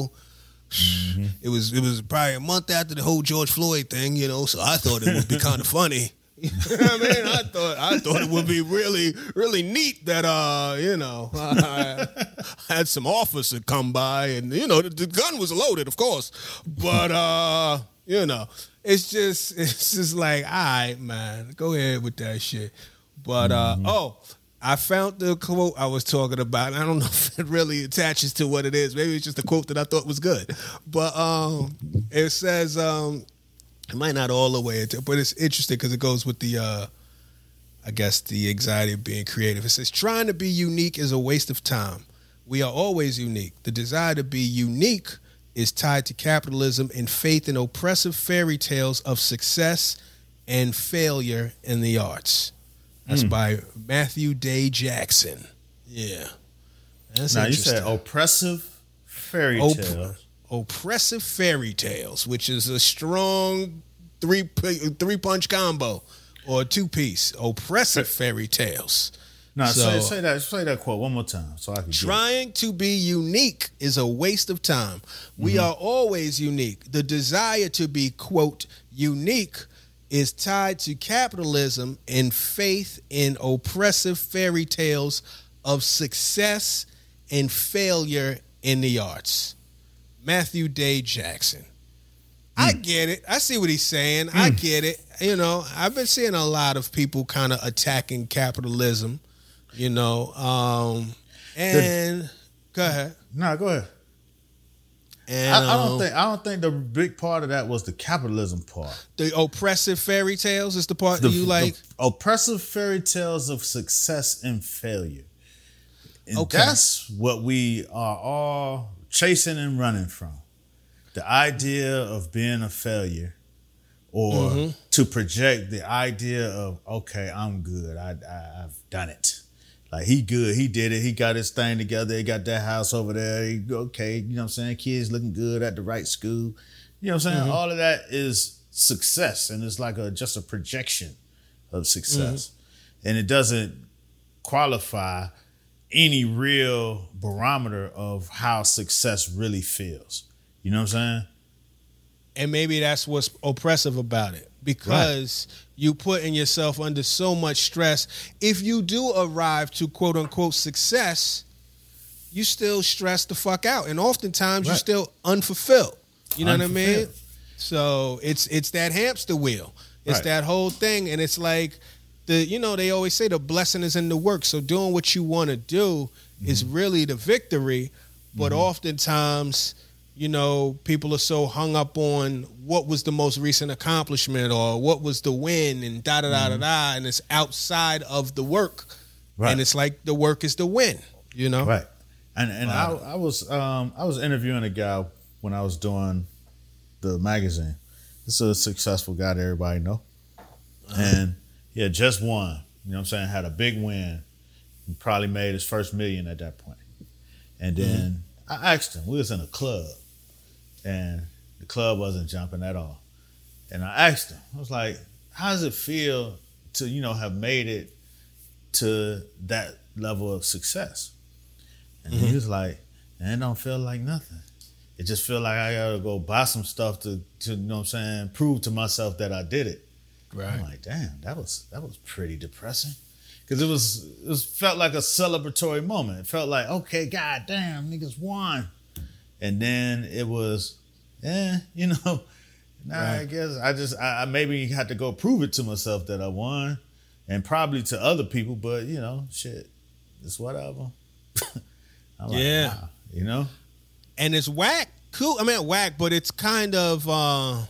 it was probably a month after the whole George Floyd thing, so I thought it would be kind of funny. I mean, I thought it would be really, really neat that I had some officer come by and the gun was loaded, of course, but it's just like, all right, man, go ahead with that shit. But I found the quote I was talking about. I don't know if it really attaches to what it is. Maybe it's just a quote that I thought was good. But it says, it might not all the way, but it's interesting because it goes with the, I guess, the anxiety of being creative. It says, trying to be unique is a waste of time. We are always unique. The desire to be unique is tied to capitalism and faith in oppressive fairy tales of success and failure in the arts. That's by Matthew Day Jackson. Yeah. That's now, you said oppressive fairy tales. Oppressive fairy tales, which is a strong three punch combo or 2-piece. Oppressive fairy tales. No, So, say that quote one more time so I can get it. trying to be unique is a waste of time. We are always unique. The desire to be, quote, unique is tied to capitalism and faith in oppressive fairy tales of success and failure in the arts. Matthew Day Jackson. I get it. I see what he's saying. I get it. You know, I've been seeing a lot of people kind of attacking capitalism, you know. And go ahead. No, go ahead. And I don't think the big part of that was the capitalism part. the oppressive fairy tales is the part that you like. The oppressive fairy tales of success and failure. And Okay. that's what we are all chasing and running from. The idea of being a failure, or to project the idea of, okay, I'm good. I've done it. Like, he good. He did it. He got his thing together. He got that house over there. He, okay, you know what I'm saying? Kids looking good at the right school. You know what I'm saying? All of that is success, and it's like just a projection of success. And it doesn't qualify any real barometer of how success really feels. You know what I'm saying? And maybe that's what's oppressive about it, because you putting yourself under so much stress. If you do arrive to quote unquote success, you still stress the fuck out, and oftentimes you're still unfulfilled. You know what I mean? Unfulfilled. So it's that hamster wheel. It's that whole thing, and it's like they always say the blessing is in the work. So doing what you want to do is really the victory, but oftentimes, you know, people are so hung up on what was the most recent accomplishment or what was the win and da-da-da-da-da, and it's outside of the work. Right. And it's like the work is the win, you know? Right. And I was interviewing a guy when I was doing the magazine. This is a successful guy that everybody know. And he had just won. You know what I'm saying? Had a big win. He probably made his first $1 million at that point. And then I asked him, we was in a club, and the club wasn't jumping at all. And I asked him, I was like, how does it feel to, you know, have made it to that level of success? And he was like, man, it don't feel like nothing. It just feel like I gotta go buy some stuff to you know what I'm saying, prove to myself that I did it. Right. I'm like, damn, that was pretty depressing. Cause it felt like a celebratory moment. It felt like, okay, god damn, niggas won. And then it was, you know, I guess I maybe had to go prove it to myself that I won, and probably to other people, but you know, shit, it's whatever. I'm like, wow, you know? And it's whack. Cool. I mean, whack, but it's kind of,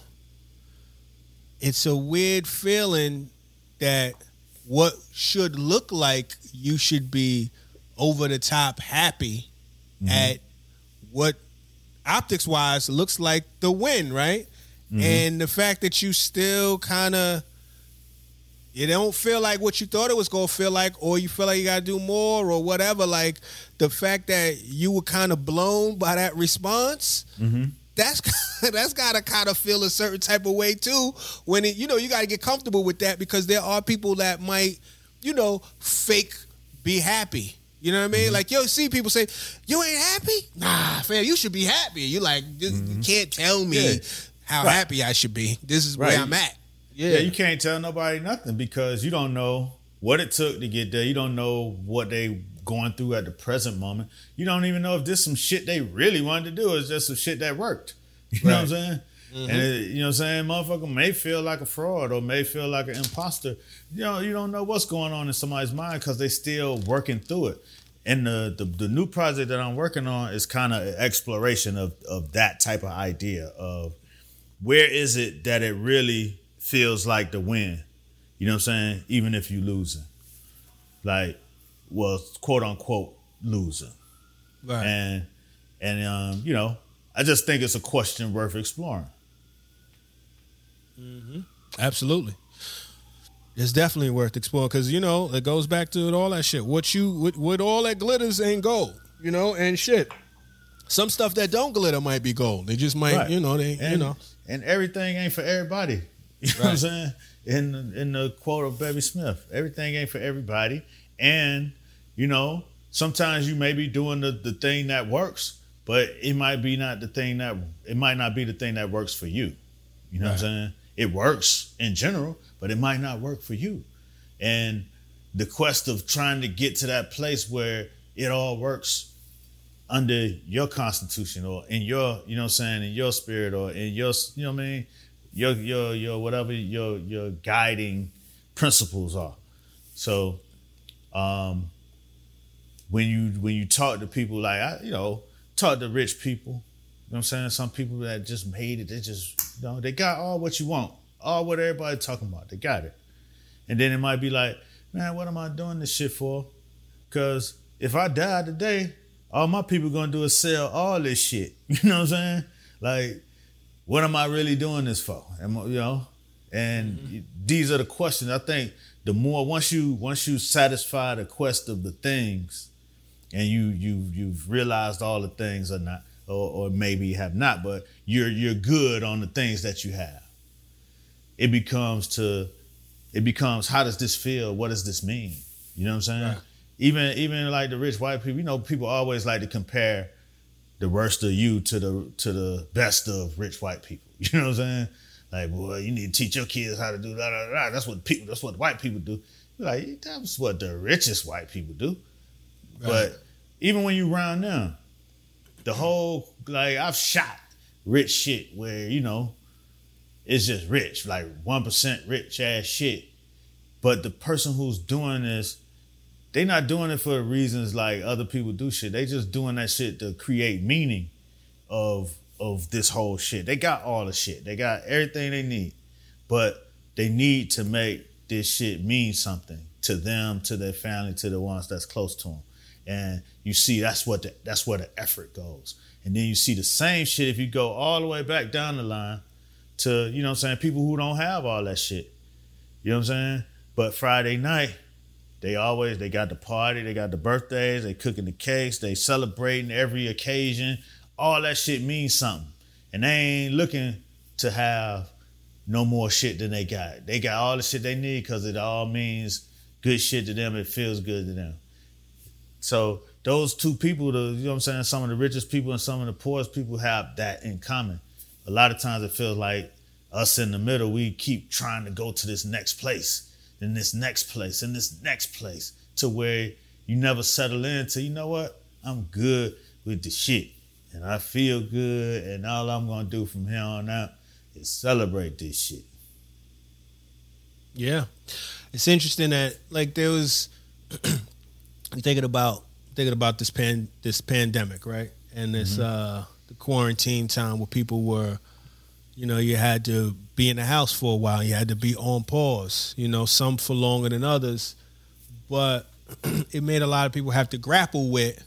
it's a weird feeling that what should look like you should be over the top happy at what optics wise looks like the win, right? And the fact that you still kind of, it don't feel like what you thought it was going to feel like, or you feel like you got to do more or whatever. Like the fact that you were kind of blown by that response, that's got to kind of feel a certain type of way too. When it, you know, you got to get comfortable with that, because there are people that might, you know, fake be happy. You know what I mean? Like, yo, see people say, you ain't happy? Nah, fam, you should be happy. You like, you can't tell me how happy I should be. This is where I'm at. Yeah, you can't tell nobody nothing, because you don't know what it took to get there. You don't know what they going through at the present moment. You don't even know if this some shit they really wanted to do, or it's just some shit that worked. You know what I'm saying? And you know what I'm saying? Motherfucker may feel like a fraud or may feel like an imposter. You know, you don't know what's going on in somebody's mind, because they still working through it. And the new project that I'm working on is kind of an exploration of that type of idea of where is it that it really feels like the win. You know what I'm saying? Even if you losing. Like, well, quote unquote losing. Right. And you know, I just think it's a question worth exploring. Absolutely. It's definitely worth exploring, because, you know, it goes back to all that shit. What all that glitters ain't gold, you know, and shit. Some stuff that don't glitter might be gold. They just might, you know, And everything ain't for everybody. You know what I'm saying? In the quote of Baby Smith, everything ain't for everybody. And You know, sometimes you may be doing the thing that works, but it might not be the thing that works for you. You know what I'm saying? It works in general, but it might not work for you. And the quest of trying to get to that place where it all works under your constitution or in your, you know what I'm saying, in your spirit or in your, you know what I mean, your whatever your guiding principles are. So when you talk to people like, talk to rich people, you know what I'm saying, some people that just made it, they just, they got all what you want, all what everybody talking about, they got it. And then it might be like, man, what am I doing this shit for? Because if I die today, all my people gonna do is sell all this shit. You know what I'm saying? Like, what am I really doing this for? And these are the questions. I think the more once you satisfy the quest of the things, and you've realized all the things or not, or maybe you have not, but you're good on the things that you have. It becomes how does this feel? What does this mean? You know what I'm saying? Right. Even like the rich white people, people always like to compare the worst of you to the best of rich white people. You know what I'm saying? Like, boy, you need to teach your kids how to do da da da. That's what white people do. You're like, that's what the richest white people do. Right. But even when you round down, the whole, like, I've shot rich shit where, it's just rich, like 1% rich ass shit. But the person who's doing this, they not doing it for reasons like other people do shit. They just doing that shit to create meaning of this whole shit. They got all the shit. They got everything they need. But they need to make this shit mean something to them, to their family, to the ones that's close to them. And you see that's where the effort goes. And then you see the same shit if you go all the way back down the line to, you know what I'm saying, people who don't have all that shit. You know what I'm saying? But Friday night, they got the party, they got the birthdays, they cooking the cakes, they celebrating every occasion. All that shit means something. And they ain't looking to have no more shit than they got. They got all the shit they need because it all means good shit to them. It feels good to them. So those two people, you know what I'm saying, some of the richest people and some of the poorest people have that in common. A lot of times it feels like us in the middle, we keep trying to go to this next place, and this next place, and this next place, to where you never settle into, you know what, I'm good with the shit, and I feel good, and all I'm going to do from here on out is celebrate this shit. Yeah. It's interesting that, like, there was, I'm thinking about this pandemic, right? And this, the quarantine time where people were, you had to be in the house for a while. You had to be on pause, some for longer than others. But it made a lot of people have to grapple with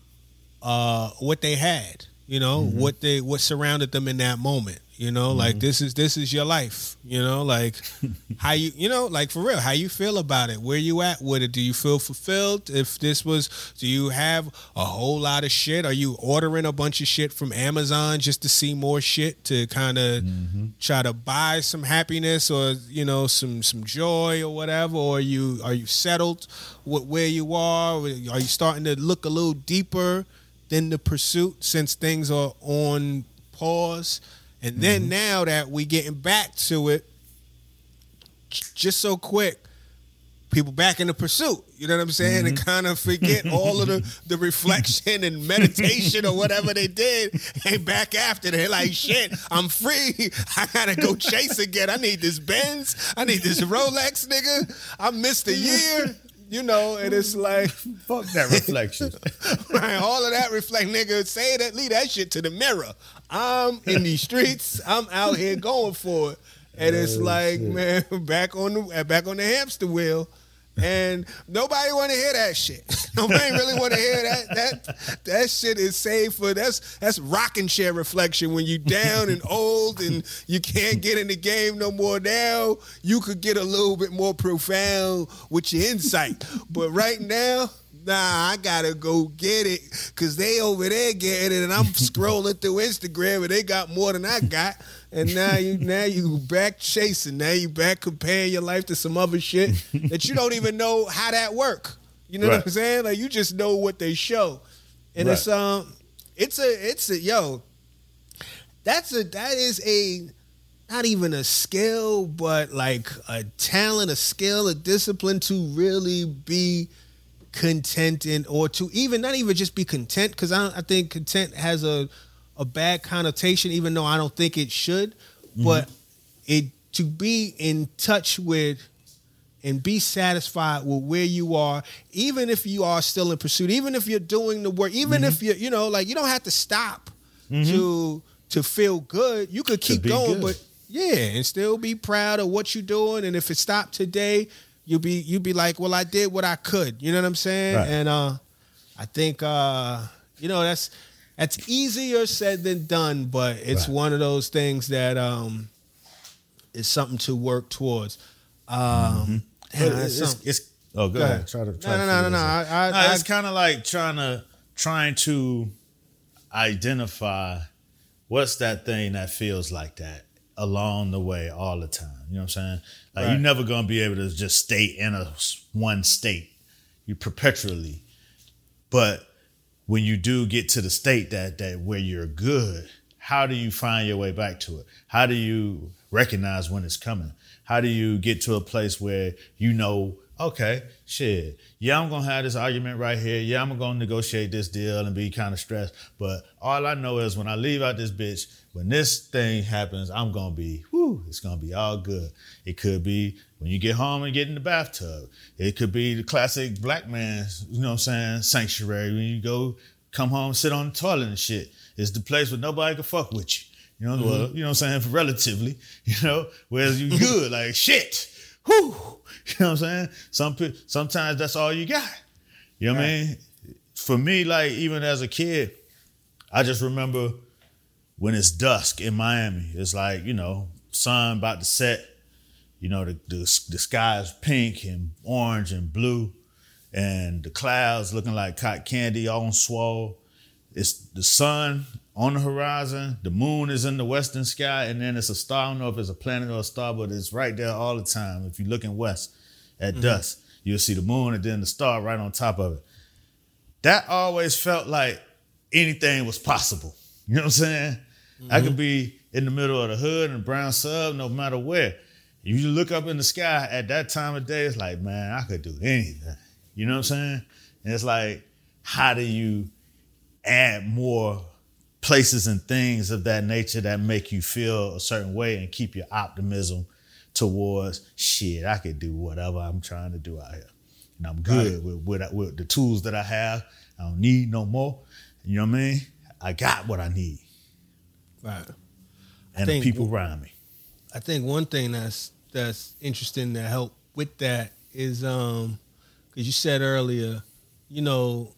what they had, what surrounded them in that moment. Like this is your life, like how like for real, how you feel about it, where you at with it. Do you feel fulfilled? Do you have a whole lot of shit? Are you ordering a bunch of shit from Amazon just to see more shit to kind of try to buy some happiness or, some joy or whatever? Or are you settled with where you are? Are you starting to look a little deeper than the pursuit since things are on pause? And then now that we getting back to it, just so quick, people back in the pursuit. You know what I'm saying? And kind of forget all of the reflection and meditation or whatever they did. And back after they're like, shit, I'm free. I gotta go chase again. I need this Benz. I need this Rolex, nigga. I missed a year. And it's like, fuck that reflection. Right, all of that reflect, nigga, leave that shit to the mirror. I'm in these streets. I'm out here going for it. And it's like, shit. Man, back on the hamster wheel. And nobody want to hear that shit. Nobody really want to hear that. That shit is saved for, that's rocking chair reflection when you down and old and you can't get in the game no more. Now you could get a little bit more profound with your insight. But right now, nah, I gotta go get it because they over there getting it and I'm scrolling through Instagram and they got more than I got. And now you back chasing. Now you back comparing your life to some other shit that you don't even know how that work. You know what I'm saying? Like you just know what they show, and that is a not even a skill, but like a talent, a skill, a discipline to really be content or to even not even just be content, because I think content has a bad connotation, even though I don't think it should. But to be in touch with and be satisfied with where you are, even if you are still in pursuit, even if you're doing the work, even if you're, you know, like you don't have to stop to feel good. You could keep going, but and still be proud of what you're doing. And if it stopped today, you'll be like, well, I did what I could. You know what I'm saying? Right. And I think you know, that's easier said than done, but it's one of those things that is something to work towards. Go ahead. Try to no. It's kind of like trying to identify what's that thing that feels like that along the way all the time. You know what I'm saying? Like you're never gonna be able to just stay in one state. You perpetually, but when you do get to the state that where you're good, how do you find your way back to it? How do you recognize when it's coming? How do you get to a place where you know, okay, shit, yeah, I'm going to have this argument right here. Yeah, I'm going to negotiate this deal and be kind of stressed. But all I know is when I leave out this bitch, when this thing happens, I'm going to be, it's going to be all good. It could be when you get home and get in the bathtub. It could be the classic black man's, you know what I'm saying, sanctuary. When you come home, sit on the toilet and shit. It's the place where nobody can fuck with you. You know, well, you know what I'm saying, relatively, you know, whereas you good, like shit. Whew. You know what I'm saying? Sometimes that's all you got. You know what I mean? For me, like even as a kid, I just remember when it's dusk in Miami. It's like, you know, sun about to set. You know, the sky is pink and orange and blue, and the clouds looking like cotton candy on swole. It's the sun on the horizon, the moon is in the western sky, and then it's a star. I don't know if it's a planet or a star, but it's right there all the time. If you're looking west at dusk, you'll see the moon and then the star right on top of it. That always felt like anything was possible. You know what I'm saying? I could be in the middle of the hood and brown sub, no matter where. You look up in the sky at that time of day, it's like, man, I could do anything. You know what I'm saying? And it's like, how do you add more places and things of that nature that make you feel a certain way and keep your optimism towards shit, I could do whatever I'm trying to do out here. And I'm good with the tools that I have. I don't need no more. You know what I mean? I got what I need. Right. And the people around me. I think one thing that's interesting to help with that is because you said earlier, you know,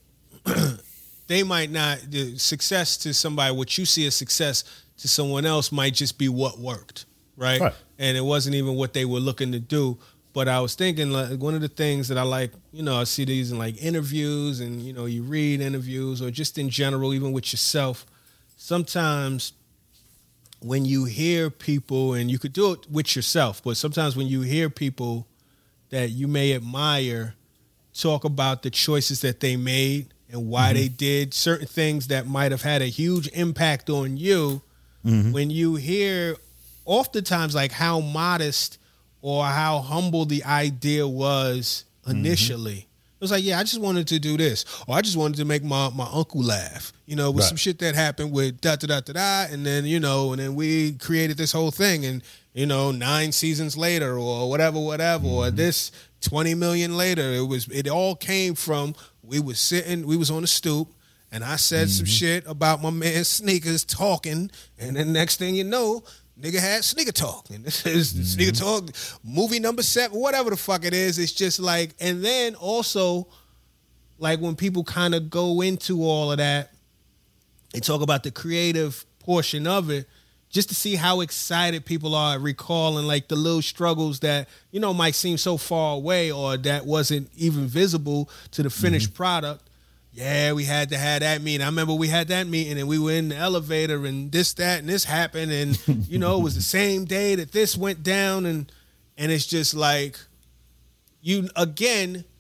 they might not, the success to somebody, what you see as success to someone else might just be what worked, right? And it wasn't even what they were looking to do. But I was thinking, like, one of the things that I like, you know, I see these in like interviews and, you know, you read interviews or just in general, even with yourself. Sometimes when you hear people, and you could do it with yourself, but sometimes when you hear people that you may admire talk about the choices that they made and why they did certain things that might have had a huge impact on you, when you hear oftentimes like how modest or how humble the idea was initially. It was like, yeah, I just wanted to do this. Or I just wanted to make my uncle laugh, you know, with some shit that happened with da-da-da-da-da. And then, you know, and then we created this whole thing. And, you know, 9 seasons later or whatever, or this 20 million later, it all came from, we was on the stoop, and I said some shit about my man's sneakers talking. And then next thing you know, nigga had Sneaker Talk. And this is the Sneaker Talk movie number 7, whatever the fuck it is. It's just like, and then also, like when people kind of go into all of that, they talk about the creative portion of it, just to see how excited people are recalling like the little struggles that, you know, might seem so far away or that wasn't even visible to the finished product. Yeah, we had to have that meeting. I remember we had that meeting and we were in the elevator and this, that, and this happened. And, you know, it was the same day that this went down. And it's just like, you, again,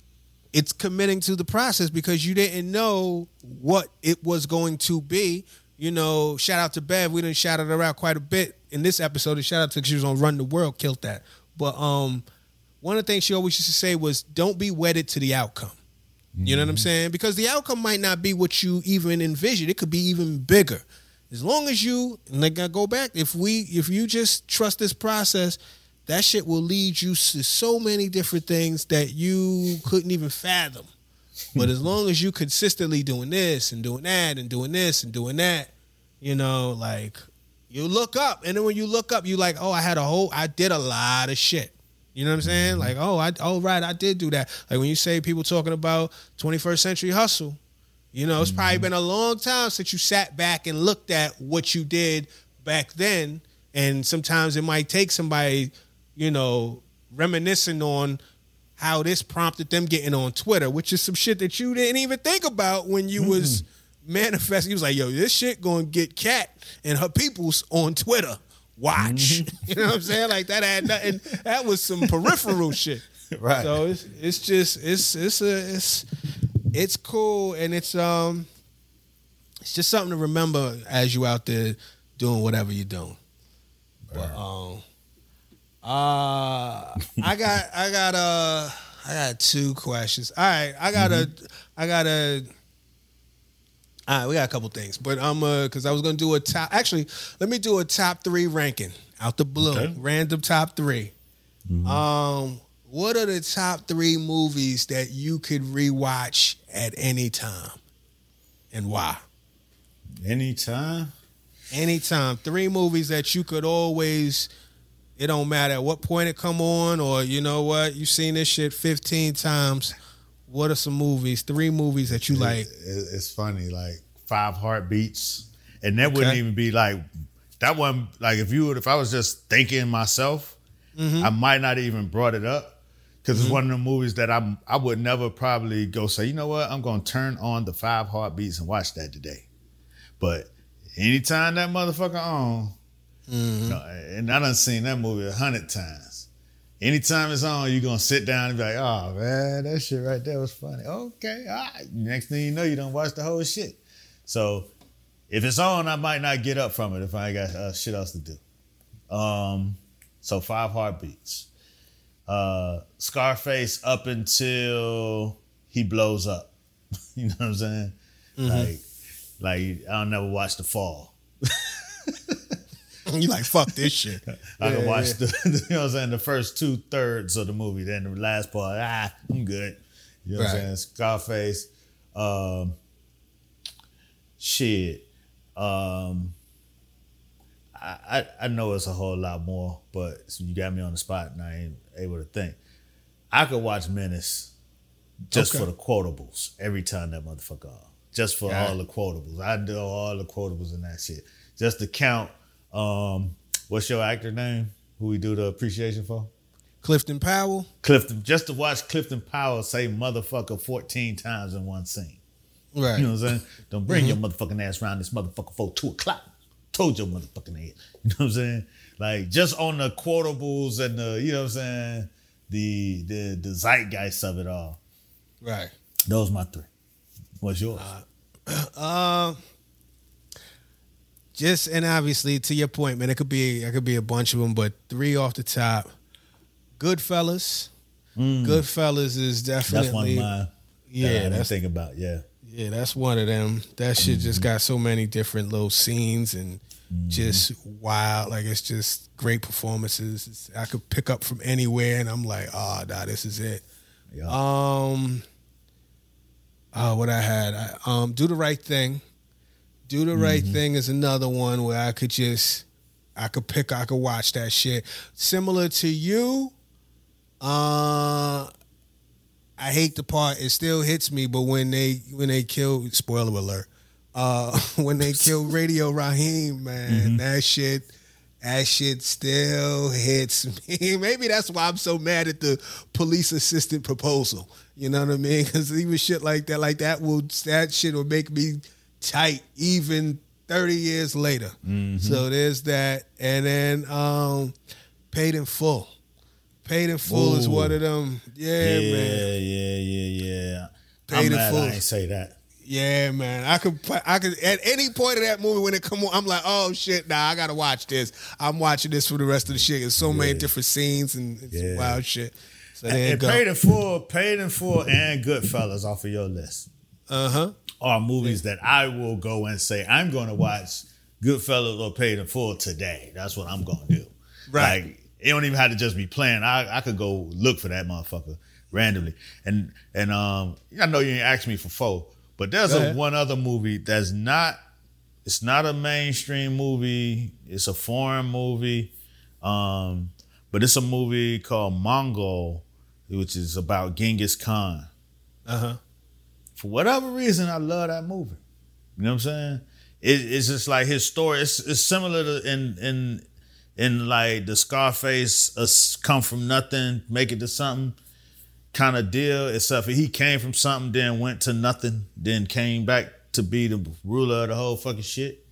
it's committing to the process because you didn't know what it was going to be. You know, shout out to Bev. We done shouted her out quite a bit in this episode. And shout out to, she was on Run the World, killed that. But one of the things she always used to say was, don't be wedded to the outcome. You know what I'm saying? Because the outcome might not be what you even envisioned. It could be even bigger. As long as you, and like I go back, if you just trust this process, that shit will lead you to so many different things that you couldn't even fathom. But as long as you consistently doing this and doing that and doing this and doing that, you know, like you look up, and then when you look up, you like, oh, I did a lot of shit. You know what I'm saying? Like, right, I did do that. Like when you say people talking about 21st century hustle, you know, it's probably been a long time since you sat back and looked at what you did back then. And sometimes it might take somebody, you know, reminiscing on how this prompted them getting on Twitter, which is some shit that you didn't even think about when you was manifesting. You was like, yo, this shit gonna get Kat and her peoples on Twitter. Watch. You know what I'm saying? Like that had nothing. That was some peripheral shit. Right. So it's cool, and it's just something to remember as you out there doing whatever you're doing. But I got two questions. All right, all right, we got a couple things, but because I was gonna do let me do a top 3 ranking out the blue, okay. Random top 3. What are the top 3 movies that you could rewatch at any time, and why? Anytime. 3 movies that you could always. It don't matter at what point it come on, or you know what, you've seen this shit 15 times. What are some movies, 3 movies that you like? It's funny, like 5 Heartbeats. And that wouldn't even be like, that one, like if I was just thinking myself, I might not even brought it up. Because it's one of the movies that I would never probably go say, you know what, I'm going to turn on the 5 Heartbeats and watch that today. But anytime that motherfucker on, you know, and I done seen that movie 100 times. Anytime it's on, you're going to sit down and be like, oh, man, that shit right there was funny. Okay, all right. Next thing you know, you done watch the whole shit. So if it's on, I might not get up from it if I ain't got shit else to do. So 5 Heartbeats. Scarface up until he blows up. You know what I'm saying? Like I'll never watch The Fall. You like, fuck this shit. I can watch the, you know what I'm saying, the first 2/3 of the movie. Then the last part, I'm good. You know what I'm saying? Scarface. Shit. I know it's a whole lot more, but you got me on the spot and I ain't able to think. I could watch Menace just for the quotables every time that motherfucker on. Just for all the quotables. I do all the quotables and that shit. Just to count. What's your actor name? Who we do the appreciation for? Clifton Powell. Just to watch Clifton Powell say motherfucker 14 times in one scene. Right. You know what I'm saying? Don't bring your motherfucking ass around this motherfucker before 2 o'clock. Told your motherfucking head. You know what I'm saying? Like just on the quotables and the, you know what I'm saying? The zeitgeist of it all. Right. Those my 3. What's yours? Just, and obviously to your point, man, it could be a bunch of them, but 3 off the top. Goodfellas. Goodfellas is definitely that's one of mine. Yeah, I didn't think about. Yeah, that's one of them. That shit just got so many different little scenes and just wild. Like it's just great performances. I could pick up from anywhere, and I'm like, oh, nah, this is it. Yeah. What I had, Do the Right Thing. Do the Right Thing is another one where I could watch that shit. Similar to you, I hate the part, it still hits me, but when they kill, spoiler alert, when they kill Radio Raheem, man, that shit still hits me. Maybe that's why I'm so mad at the police assistant proposal. You know what I mean? Because even shit like that shit will make me tight even 30 years later. So there's that. And then Paid in Full. Paid in Full is one of them. Yeah, man. Yeah. I'm Paid in mad Full. I ain't say that. Yeah, man. I could at any point of that movie when it come on, I'm like, oh shit, nah, I gotta watch this. I'm watching this for the rest of the shit. There's so many different scenes and some wild shit. So there you go. Paid in Full, and Goodfellas off of your list. Are movies that I will go and say I'm going to watch Goodfellas or Paid in Full today. That's what I'm going to do. Right. Like, it don't even have to just be playing. I could go look for that motherfucker randomly. And I know you ain't asked me for 4, but there's one other movie that's not. It's not a mainstream movie. It's a foreign movie, but it's a movie called Mongol, which is about Genghis Khan. For whatever reason, I love that movie. You know what I'm saying? It's just like his story. It's similar to in like the Scarface, come from nothing, make it to something kind of deal. Except for he came from something, then went to nothing, then came back to be the ruler of the whole fucking shit.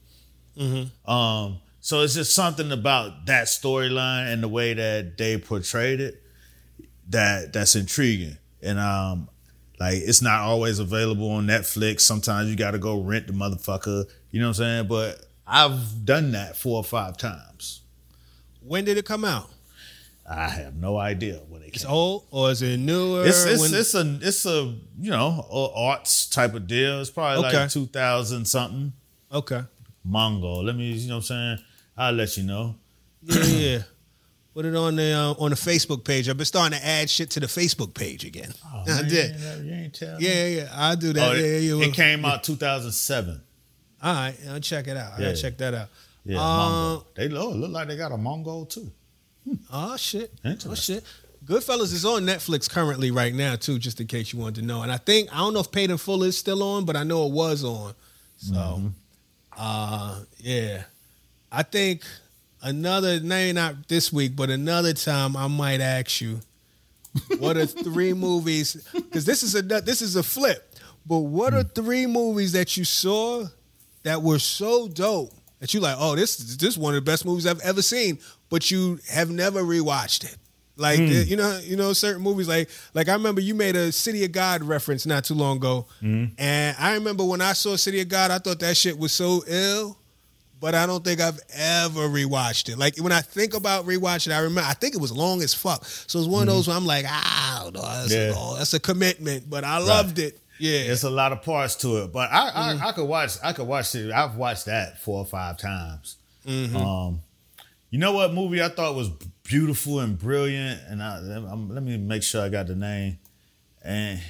So it's just something about that storyline and the way that they portrayed it that's intriguing. And like, it's not always available on Netflix. Sometimes you got to go rent the motherfucker. You know what I'm saying? But I've done that 4 or 5 times. When did it come out? I have no idea when it came. It's old or is it newer? It's a arts type of deal. It's probably like 2000 something. Okay. Mongo. Let me, you know what I'm saying? I'll let you know. Yeah. Put it on the Facebook page. I've been starting to add shit to the Facebook page again. Oh, I did. You ain't tell me. Yeah. I do that. It came out 2007. All right. I'll check it out. I gotta check that out. Yeah, Mongo. They look like they got a Mongo too. Oh shit. Interesting. Oh shit. Goodfellas is on Netflix currently right now too, just in case you wanted to know. And I don't know if Paid in Full is still on, but I know it was on. So yeah. I think maybe not this week, but another time I might ask you, what are 3 movies? Because this is a flip. But what are 3 movies that you saw that were so dope that you like? Oh, this is one of the best movies I've ever seen, but you have never rewatched it. Like you know, certain movies like I remember you made a City of God reference not too long ago, and I remember when I saw City of God, I thought that shit was so ill. But I don't think I've ever rewatched it. Like, when I think about rewatching it, I think it was long as fuck. So it's one of those where I'm like, I don't know, that's a commitment. But I loved it. Yeah. There's a lot of parts to it. But I could watch it. I've watched that 4 or 5 times. You know what movie I thought was beautiful and brilliant? And let me make sure I got the name. And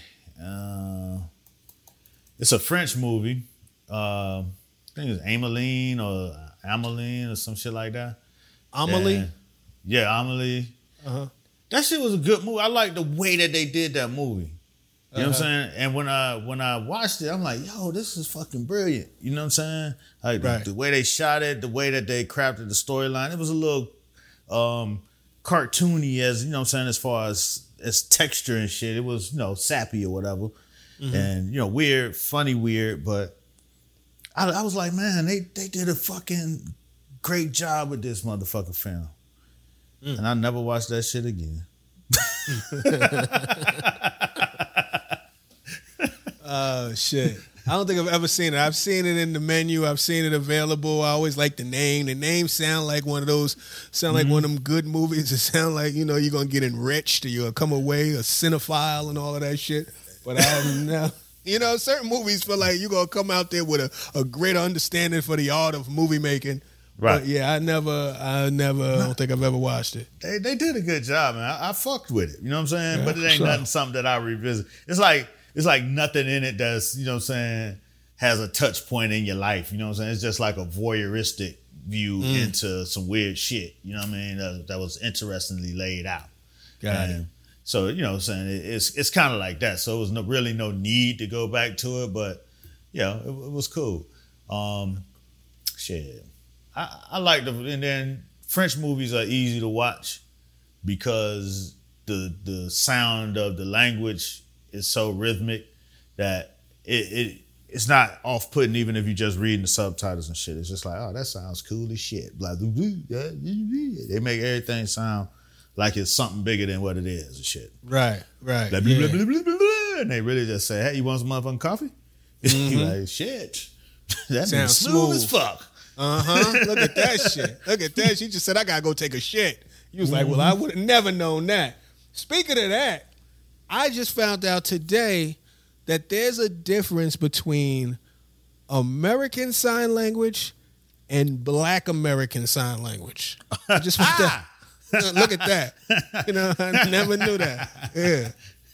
it's a French movie. I think it's Amelie or some shit like that. Amelie? Yeah, Amelie. That shit was a good movie. I like the way that they did that movie. You know what I'm saying? And when I watched it, I'm like, yo, this is fucking brilliant. You know what I'm saying? Like the way they shot it, the way that they crafted the storyline, it was a little cartoony as, you know what I'm saying, as far as texture and shit. It was, sappy or whatever. And, weird, funny weird, but I was like, man, they did a fucking great job with this motherfucking film. And I never watched that shit again. Oh, shit. I don't think I've ever seen it. I've seen it in the menu. I've seen it available. I always like the name. The name sound like one of them good movies. It sound like, you're going to get enriched or you'll come away a cinephile and all of that shit. But I've never... certain movies feel like you're going to come out there with a greater understanding for the art of movie making. Right. But yeah, I don't think I've ever watched it. They did a good job, man. I fucked with it. You know what I'm saying? Yeah, but it ain't nothing something that I revisit. It's like nothing in it that's, you know what I'm saying, has a touch point in your life. You know what I'm saying? It's just like a voyeuristic view into some weird shit. You know what I mean? That was interestingly laid out. Got it. So, you know what I'm saying, it's kind of like that. So it was really no need to go back to it, but, it was cool. Shit. I like and then French movies are easy to watch because the sound of the language is so rhythmic that it's not off-putting even if you're just reading the subtitles and shit. It's just like, oh, that sounds cool as shit. Blah, blah, blah, blah. They make everything sound like it's something bigger than what it is and shit. Right. Blah, blah, blah, blah, blah, blah. good. And they really just say, hey, you want some motherfucking coffee? You like, shit. That sounds smooth as fuck. Look at that shit. Look at that. She just said, I gotta go take a shit. You was like, well, I would have never known that. Speaking of that, I just found out today that there's a difference between American Sign Language and Black American Sign Language. I just found out. Look at that. You know, I never knew that. Yeah.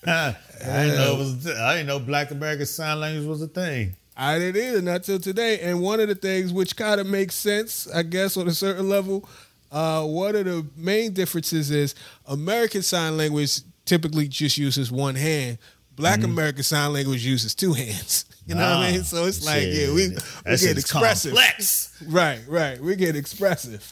I didn't know Black American Sign Language was a thing. I didn't either, not till today. And one of the things which kind of makes sense, I guess, on a certain level, one of the main differences is American Sign Language typically just uses one hand. Black American Sign Language uses two hands. You know what I mean? So it's like, we get expressive. Complex. Right. We get expressive.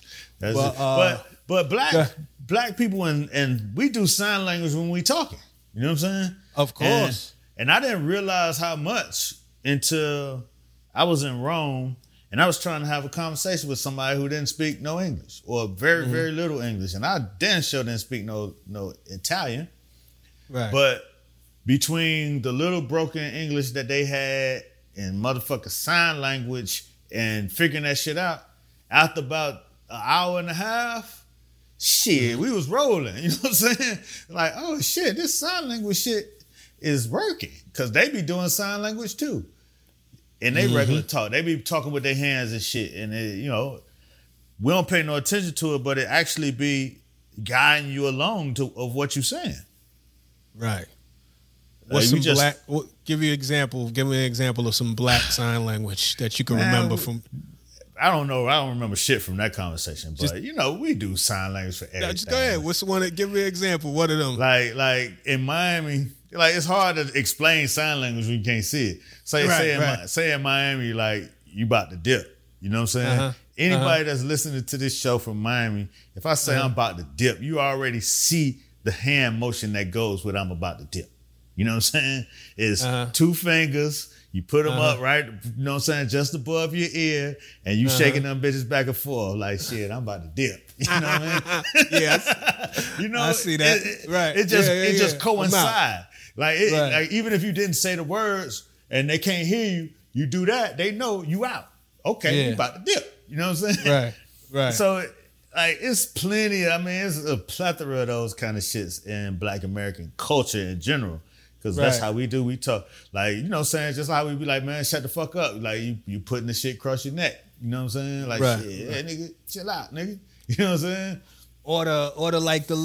But black people and we do sign language when we talking. You know what I'm saying? Of course. And I didn't realize how much until I was in Rome and I was trying to have a conversation with somebody who didn't speak no English or very, very little English. And I damn sure didn't speak no Italian. Right. But between the little broken English that they had and motherfucking sign language and figuring that shit out, after about an hour and a half, shit, we was rolling. You know what I'm saying? Like, oh shit, this sign language shit is working. Cause they be doing sign language too. And they regular talk. They be talking with their hands and shit. And it, you know, we don't pay no attention to it, but it actually be guiding you along of what you're saying. Right. What's some black? Give me an example of some black sign language that you can remember from. I don't know. I don't remember shit from that conversation, but you know, we do sign language for everything. Just go ahead. What's the one? Give me an example. What of them? Like in Miami, like it's hard to explain sign language when you can't see it. Say in Miami, like you about to dip. You know what I'm saying? Anybody that's listening to this show from Miami, if I say I'm about to dip, you already see the hand motion that goes with I'm about to dip. You know what I'm saying? It's two fingers. You put them up right, you know what I'm saying, just above your ear, and you shaking them bitches back and forth like, shit, I'm about to dip. You know what I mean? Yes. You know, I see that. Right. It just coincides. Like, like, even if you didn't say the words and they can't hear you, you do that, they know you out. Okay, you about to dip. You know what I'm saying? Right. So, like, it's plenty, it's a plethora of those kind of shits in Black American culture in general. Because that's how we do. We talk, like, you know what I'm saying? Just how we be like, man, shut the fuck up. Like, you putting the shit across your neck. You know what I'm saying? Like, shit, hey, nigga, chill out, nigga. You know what I'm saying? Or like the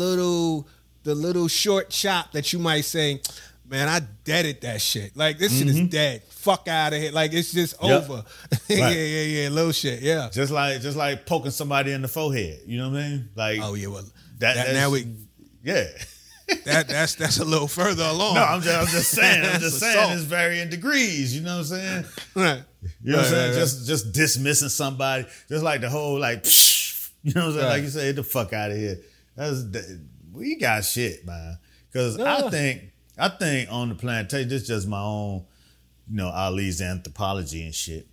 little short chop that you might say, man, I deaded that shit. Like, this shit is dead. Fuck out of here. Like, it's just over. Yeah. Little shit, yeah. Just like poking somebody in the forehead. You know what I mean? Like, oh, yeah, well, yeah. That's a little further along. No, I'm just saying. It's varying degrees. You know what I'm saying? Right. You know what I'm saying? Just dismissing somebody. Just like the whole like, psh, you know what I'm saying? Like you say, get the fuck out of here. We got shit, man. Because I think on the plantation, this is just my own, you know, Ali's anthropology and shit.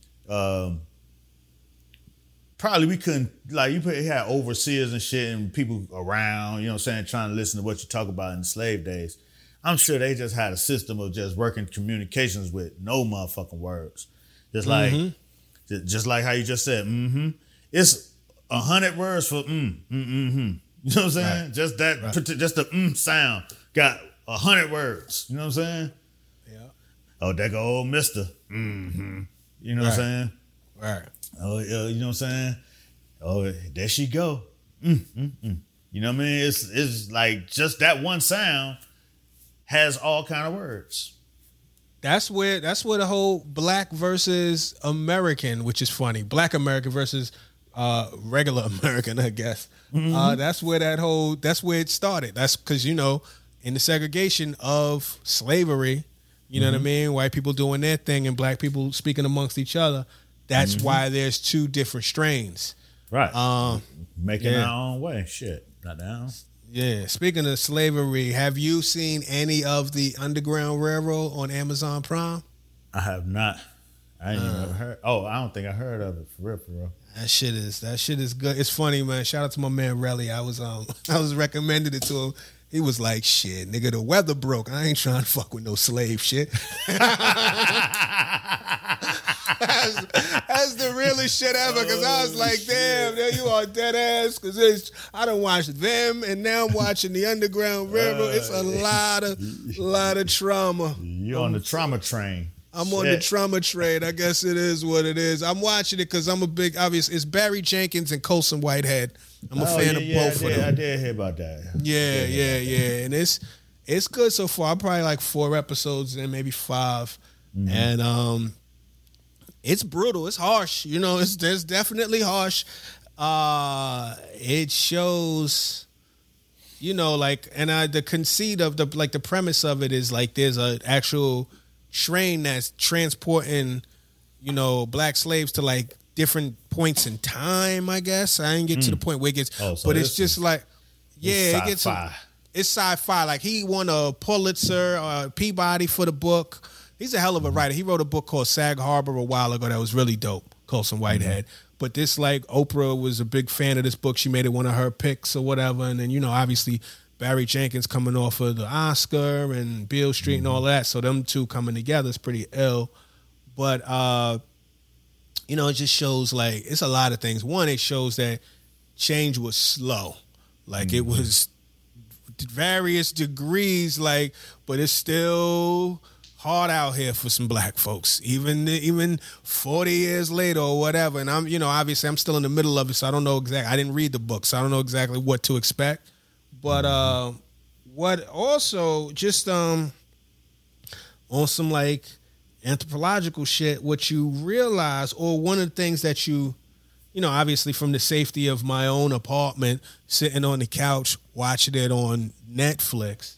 Probably we couldn't, like, you had overseers and shit and people around, you know what I'm saying, trying to listen to what you talk about in the slave days. I'm sure they just had a system of just working communications with no motherfucking words. Just like how you just said, It's 100 words for You know what I'm saying? Right. Just that, just the sound got 100 words. You know what I'm saying? Yeah. Oh, that go old mister. You know what I'm saying? Right. Oh, you know what I'm saying? Oh, there she go. You know what I mean? It's like just that one sound has all kind of words. That's where the whole Black versus American, which is funny. Black American versus regular American, I guess. That's where it started. That's because, you know, in the segregation of slavery, you know what I mean? White people doing their thing and black people speaking amongst each other. That's why there's two different strains. Right. Making our own way. Shit. Not down. Yeah. Speaking of slavery, have you seen any of the Underground Railroad on Amazon Prime? I have not. I ain't even heard. Oh, I don't think I heard of it for real. That shit is good. It's funny, man. Shout out to my man Relly. I was recommended it to him. He was like, shit, nigga, the weather broke. I ain't trying to fuck with no slave shit. That's the realest shit ever, because I was like, damn, there you are, dead ass, because I done watched them, and now I'm watching the Underground Railroad. It's a lot of trauma. You're on the trauma train. I'm on the trauma train. I guess it is what it is. I'm watching it because I'm a big, obvious. It's Barry Jenkins and Colson Whitehead. I'm a fan of both of them. I did hear about that. Yeah. And it's good so far. I'm probably like 4 episodes in, maybe 5. Mm-hmm. And it's brutal. It's harsh. You know, it's definitely harsh. It shows, you know, like, and the conceit of the premise of it is like there's an actual train that's transporting, you know, black slaves to like different points in time, I guess. I didn't get to the point where it gets, but it's just like, it gets, it's sci-fi. Like he won a Pulitzer, Peabody for the book. He's a hell of a writer. He wrote a book called Sag Harbor a while ago that was really dope, Colson Whitehead. But this, like, Oprah was a big fan of this book. She made it one of her picks or whatever. And then, you know, obviously Barry Jenkins coming off of the Oscar and Beale Street and all that. So them two coming together is pretty ill. But, you know, it just shows, like, it's a lot of things. One, it shows that change was slow. Like, it was various degrees, like, but it's still hard out here for some black folks, even 40 years later or whatever. And I'm, you know, obviously I'm still in the middle of it, so I don't know exactly. I didn't read the book, so I don't know exactly what to expect. But what also just on some like anthropological shit, what you realize, or one of the things that you know, obviously from the safety of my own apartment, sitting on the couch watching it on Netflix,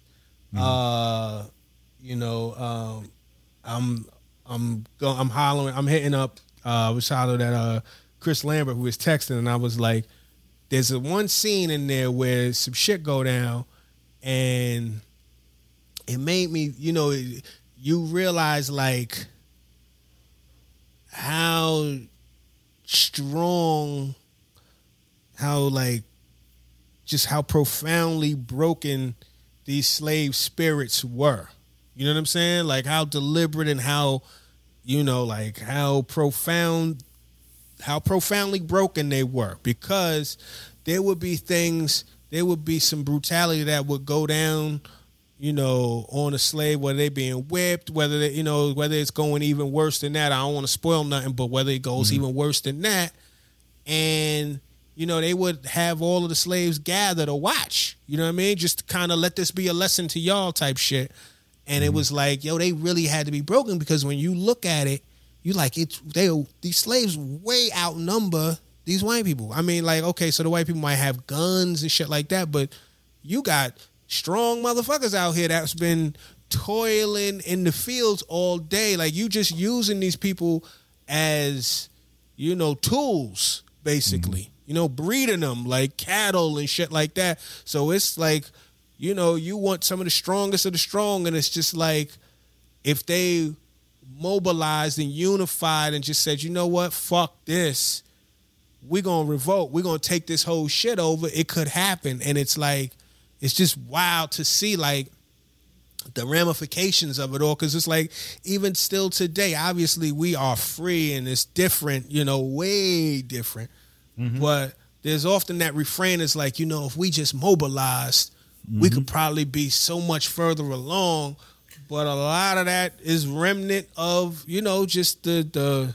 you know, I'm hollering, I'm hitting up, I was hollering at Chris Lambert, who was texting, and I was like, there's a one scene in there where some shit go down, and it made me, you know, you realize like how strong, how like just how profoundly broken these slave spirits were. You know what I'm saying? Like how deliberate and how, you know, like how profoundly broken they were, because there would be things, there would be some brutality that would go down, you know, on a slave, whether they being whipped, whether they, you know, whether it's going even worse than that. I don't want to spoil nothing, but whether it goes even worse than that. And, you know, they would have all of the slaves gather to watch, you know what I mean? Just to kind of let this be a lesson to y'all type shit. And it was like, yo, they really had to be broken, because when you look at it, you like these slaves way outnumber these white people. I mean, like, okay, so the white people might have guns and shit like that, but you got strong motherfuckers out here that's been toiling in the fields all day. Like, you just using these people as, you know, tools, basically. You know, breeding them like cattle and shit like that. So it's like, you know, you want some of the strongest of the strong, and it's just like, if they mobilized and unified and just said, you know what, fuck this, we're going to revolt, we're going to take this whole shit over, it could happen. And it's like, it's just wild to see like the ramifications of it all, because it's like, even still today, obviously we are free and it's different, you know, way different. But there's often that refrain is like, you know, if we just mobilized, we could probably be so much further along. But a lot of that is remnant of, you know, just the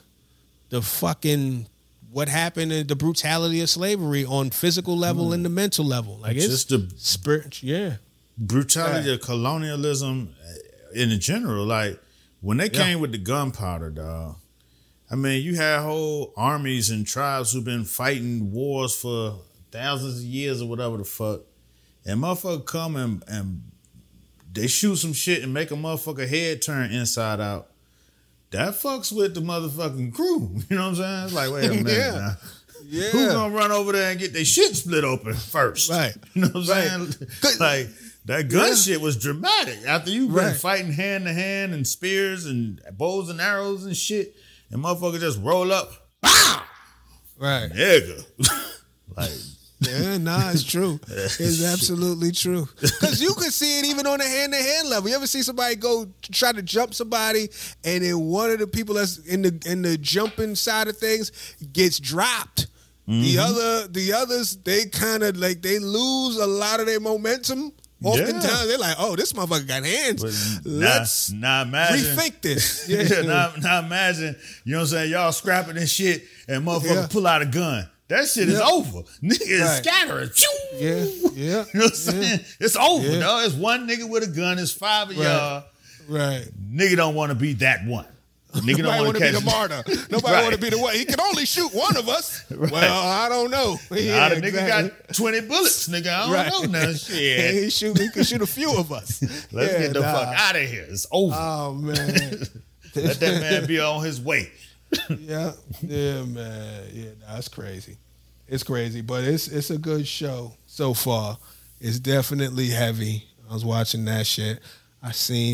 fucking what happened and the brutality of slavery on physical level and the mental level. Like, it's just the spirit, brutality of colonialism in general. Like, when they came with the gunpowder, dog, I mean, you had whole armies and tribes who've been fighting wars for thousands of years or whatever the fuck. And motherfucker come and they shoot some shit and make a motherfucker head turn inside out. That fucks with the motherfucking crew. You know what I'm saying? It's like, wait a minute now. Yeah. Who's gonna run over there and get their shit split open first? Right. You know what I'm saying? Like, that gun shit was dramatic. After you've been fighting hand to hand and spears and bows and arrows and shit, and motherfucker just roll up. Bah! Right. Nigga. Like, Yeah, nah, it's true. It's absolutely true. Because you can see it even on the hand-to-hand level. You ever see somebody go try to jump somebody, and then one of the people that's in the jumping side of things gets dropped. The others, they kind of like they lose a lot of their momentum. Oftentimes they're like, "Oh, this motherfucker got hands. Let's rethink this." Now imagine, you know what I'm saying? Y'all scrapping and shit, and motherfucker pull out a gun. That shit is over. Nigga is scattering. Yeah. You know what I'm saying? It's over, dog. It's one nigga with a gun. It's 5 of y'all. Right. Nigga don't want to be that one. Nigga don't want to be the martyr. Nobody want to be the one. He can only shoot one of us. Well, I don't know. The nigga got 20 bullets, nigga. I don't know. Shit. He can shoot a few of us. Let's get the fuck out of here. It's over. Oh, man. Let that man be on his way. Yeah, man. Yeah, that's crazy. It's crazy, but it's a good show so far. It's definitely heavy. I was watching that shit. I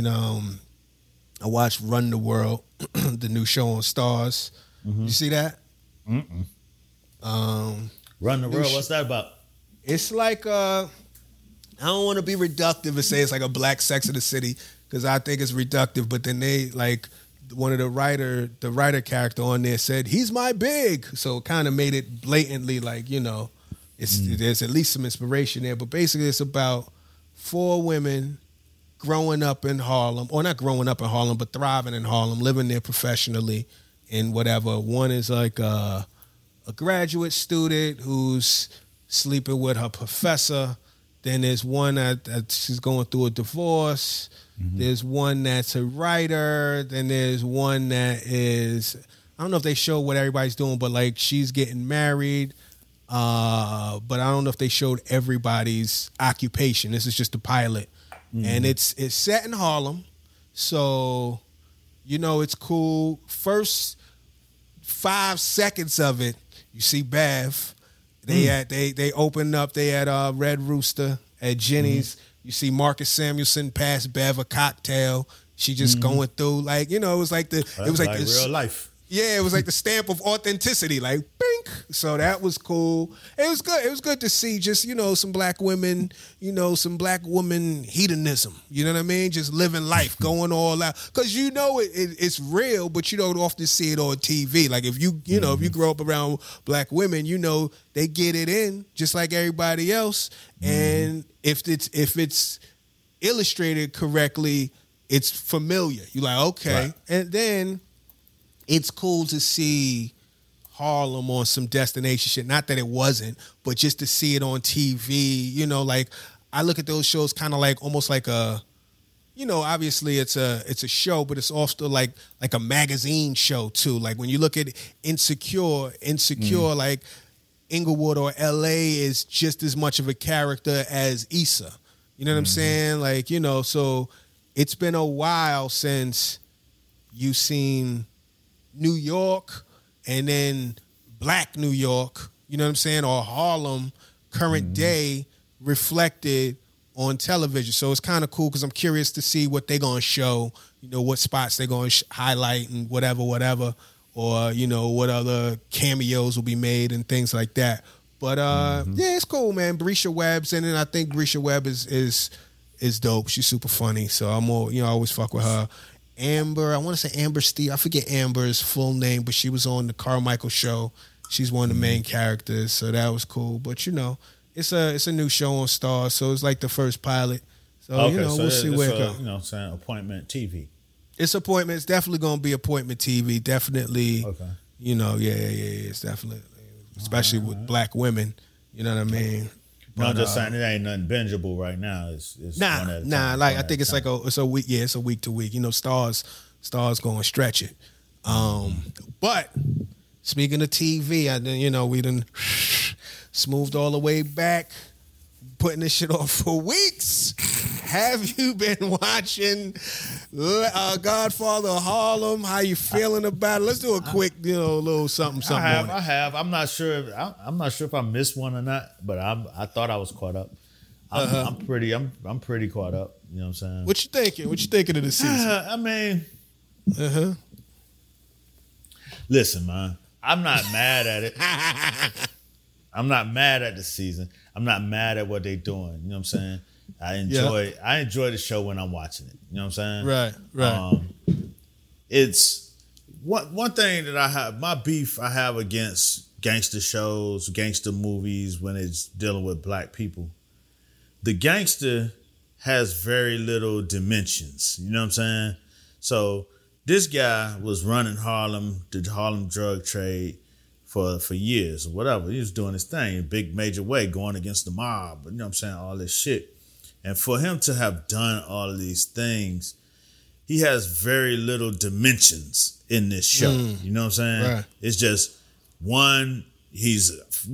watched Run the World, the new show on Stars. You see that? Run the World. What's that about? It's like I don't want to be reductive and say it's like a black Sex of the City because I think it's reductive. But then they like. One of the writer character on there said, "He's my big," so it kind of made it blatantly like, you know, there's at least some inspiration there. But basically, it's about 4 women growing up in Harlem, or not growing up in Harlem, but thriving in Harlem, living there professionally and whatever. One is like a graduate student who's sleeping with her professor. Then there's one that she's going through a divorce. There's one that's a writer. Then there's one that is, I don't know if they show what everybody's doing, but like she's getting married. But I don't know if they showed everybody's occupation. This is just the pilot. And it's set in Harlem. So, you know, it's cool. First 5 seconds of it, you see Bev. They opened up, they had Red Rooster at Jenny's. You see Marcus Samuelson pass Bev a cocktail. She just going through, like, you know, it was like real life. Yeah, it was like the stamp of authenticity, like bink. So that was cool. It was good. It was good to see just, you know, some black women, you know, some black woman hedonism. You know what I mean? Just living life, going all out. Because you know it's real, but you don't often see it on TV. Like if you know, if you grow up around black women, you know, they get it in just like everybody else. And if it's illustrated correctly, it's familiar. You're like, okay. Right. And then it's cool to see Harlem on some destination shit. Not that it wasn't, but just to see it on TV, you know, like I look at those shows kind of like almost like a, you know, obviously it's a show, but it's also like a magazine show too. Like when you look at Insecure, like Inglewood or LA is just as much of a character as Issa. You know what I'm saying? Like, you know, so it's been a while since you've seen New York and then black New York, you know what I'm saying, or Harlem, current day, reflected on television. So it's kind of cool because I'm curious to see what they're going to show, you know, what spots they're going to highlight and whatever, or, you know, what other cameos will be made and things like that. But, yeah, it's cool, man. Brescia Webb's in it. I think Brescia Webb is dope. She's super funny. So I'm all, you know, I always fuck with her. Amber, I want to say Amber Steve. I forget Amber's full name, but she was on the Carmichael show. She's one of the main characters, so that was cool. But, you know, it's a new show on Stars, so it's like the first pilot. So, okay, you know, we'll see where it goes. You know, saying appointment TV. It's appointment. It's definitely going to be appointment TV. Definitely. Okay. You know, yeah. It's definitely, especially with black women. You know what I mean? No, I'm just saying it ain't nothing bingeable right now. It's nah. Like I think it's like a week. Yeah, it's a week to week. You know, Stars going to stretch it. But speaking of TV, we done smoothed all the way back, putting this shit off for weeks. Have you been watching Godfather of Harlem? How you feeling about it? Let's do a quick, little something. I have. I'm not sure. I'm not sure if I missed one or not, but I thought I was caught up. I'm pretty caught up. You know what I'm saying? What you thinking? What you thinking of the season? I mean, listen, man. I'm not mad at it. I'm not mad at the season. I'm not mad at what they're doing. You know what I'm saying? I enjoy the show when I'm watching it. You know what I'm saying? Right. It's one thing that I have, my beef I have against gangster shows, gangster movies when it's dealing with black people. The gangster has very little dimensions. You know what I'm saying? So this guy was running Harlem, the Harlem drug trade for years or whatever. He was doing his thing in a big major way, going against the mob, you know what I'm saying, all this shit. And for him to have done all of these things, he has very little dimensions in this show. You know what I'm saying? Right. It's just one, he's,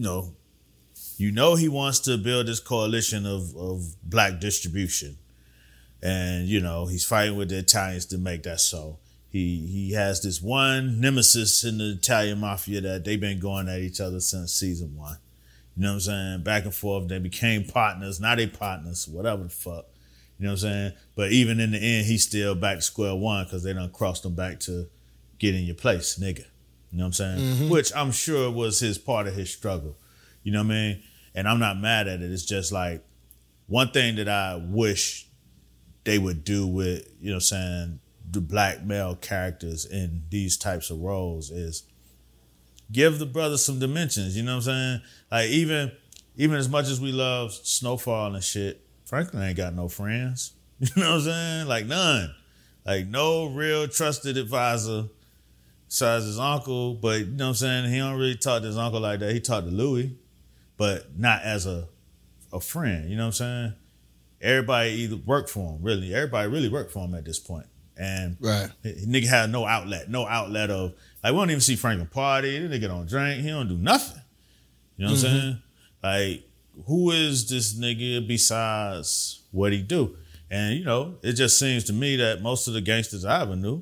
you know he wants to build this coalition of black distribution. And, he's fighting with the Italians to make that so. He has this one nemesis in the Italian mafia that they've been going at each other since season 1. You know what I'm saying? Back and forth. They became partners. Now they partners, whatever the fuck. You know what I'm saying? But even in the end, he's still back to square one because they done crossed him back to get in your place, nigga. You know what I'm saying? Mm-hmm. Which I'm sure was his part of his struggle. You know what I mean? And I'm not mad at it. It's just like one thing that I wish they would do with, you know what I'm saying, the black male characters in these types of roles is give the brother some dimensions. You know what I'm saying? Like even as much as we love Snowfall and shit, Franklin ain't got no friends. You know what I'm saying? Like none. Like no real trusted advisor besides his uncle. But you know what I'm saying? He don't really talk to his uncle like that. He talked to Louis, but not as a friend. You know what I'm saying? Everybody either worked for him, really. Everybody really worked for him at this point. And nigga had no outlet of, like, we don't even see Franklin party. The nigga don't drink. He don't do nothing. You know what I'm saying? Like, who is this nigga besides what he do? And, it just seems to me that most of the gangsters I ever knew,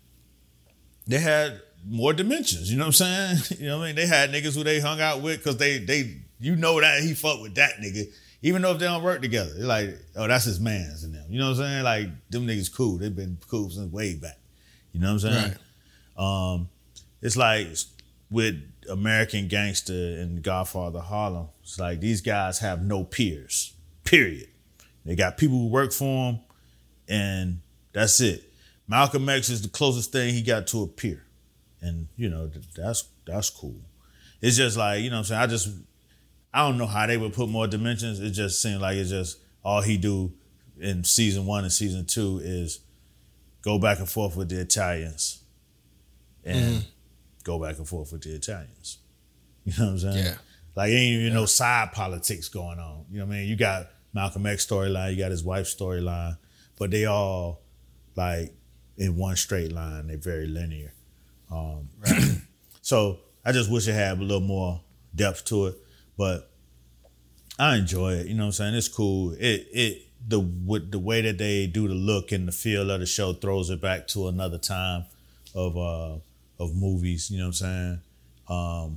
they had more dimensions. You know what I'm saying? You know what I mean? They had niggas who they hung out with because they that he fucked with that nigga. Even though if they don't work together, they're like, oh, that's his mans and them. You know what I'm saying? Like, them niggas cool. They've been cool since way back. You know what I'm saying? Right. It's like with American Gangster and Godfather Harlem, it's like these guys have no peers, period. They got people who work for them, and that's it. Malcolm X is the closest thing he got to a peer. And, that's cool. It's just like, you know what I'm saying? I don't know how they would put more dimensions. It just seemed like it's just all he do in season 1 and season 2 is go back and forth with the Italians and go back and forth with the Italians. You know what I'm saying? Yeah. Like ain't even no side politics going on. You know what I mean? You got Malcolm X storyline, you got his wife's storyline, but they all like in one straight line. They're very linear. So I just wish it had a little more depth to it. But I enjoy it. You know what I'm saying? It's cool. The way that they do the look and the feel of the show throws it back to another time of movies. You know what I'm saying?